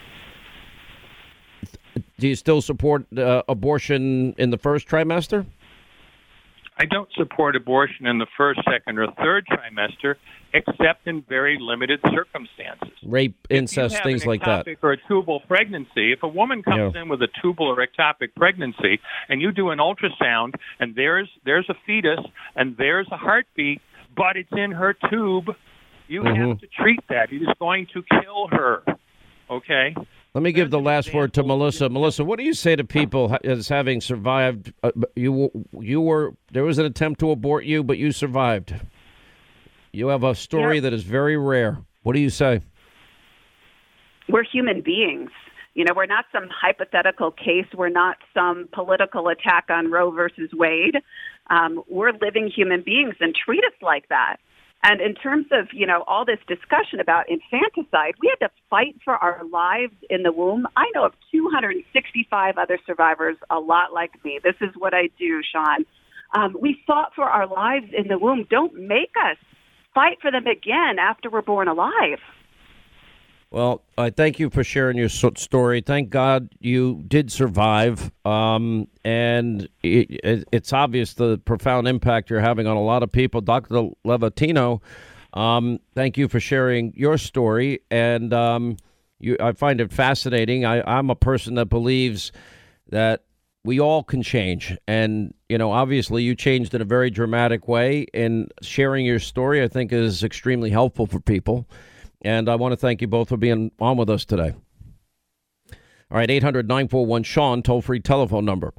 you still support abortion in the first trimester? I don't support abortion in the first, second, or third trimester, except in very limited circumstances. Rape, incest, things like that. Or a tubal pregnancy. If a woman comes in with a tubal or ectopic pregnancy, and you do an ultrasound, and there's a fetus, and there's a heartbeat, but it's in her tube, you have to treat that. It is going to kill her. Okay? Let me give the last word to Melissa. Melissa, what do you say to people as having survived? There was an attempt to abort you, but you survived. You have a story that is very rare. What do you say? We're human beings. We're not some hypothetical case. We're not some political attack on Roe versus Wade. We're living human beings, and treat us like that. And in terms of, all this discussion about infanticide, we had to fight for our lives in the womb. I know of 265 other survivors, a lot like me. This is what I do, Sean. We fought for our lives in the womb. Don't make us fight for them again after we're born alive. Well, I thank you for sharing your story. Thank God you did survive. And it's obvious the profound impact you're having on a lot of people. Dr. Levatino, thank you for sharing your story. And I find it fascinating. I'm a person that believes that we all can change. And, obviously you changed in a very dramatic way. And sharing your story, I think, is extremely helpful for people. And I want to thank you both for being on with us today. All right, 800-941-SEAN, toll-free telephone number.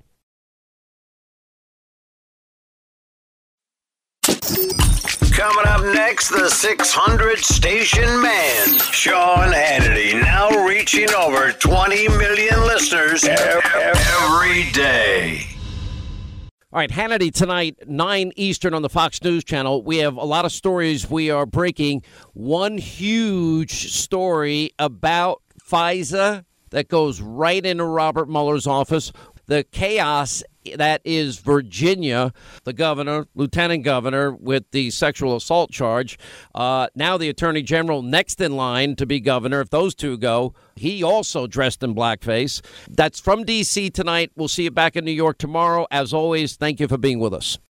Coming up next, the 600-station man, Sean Hannity, now reaching over 20 million listeners every day. All right, Hannity tonight, 9 Eastern on the Fox News Channel. We have a lot of stories we are breaking. One huge story about FISA that goes right into Robert Mueller's office. The chaos that is Virginia, the governor, lieutenant governor, with the sexual assault charge. Now the attorney general next in line to be governor. If those two go, he also dressed in blackface. That's from D.C. tonight. We'll see you back in New York tomorrow. As always, thank you for being with us.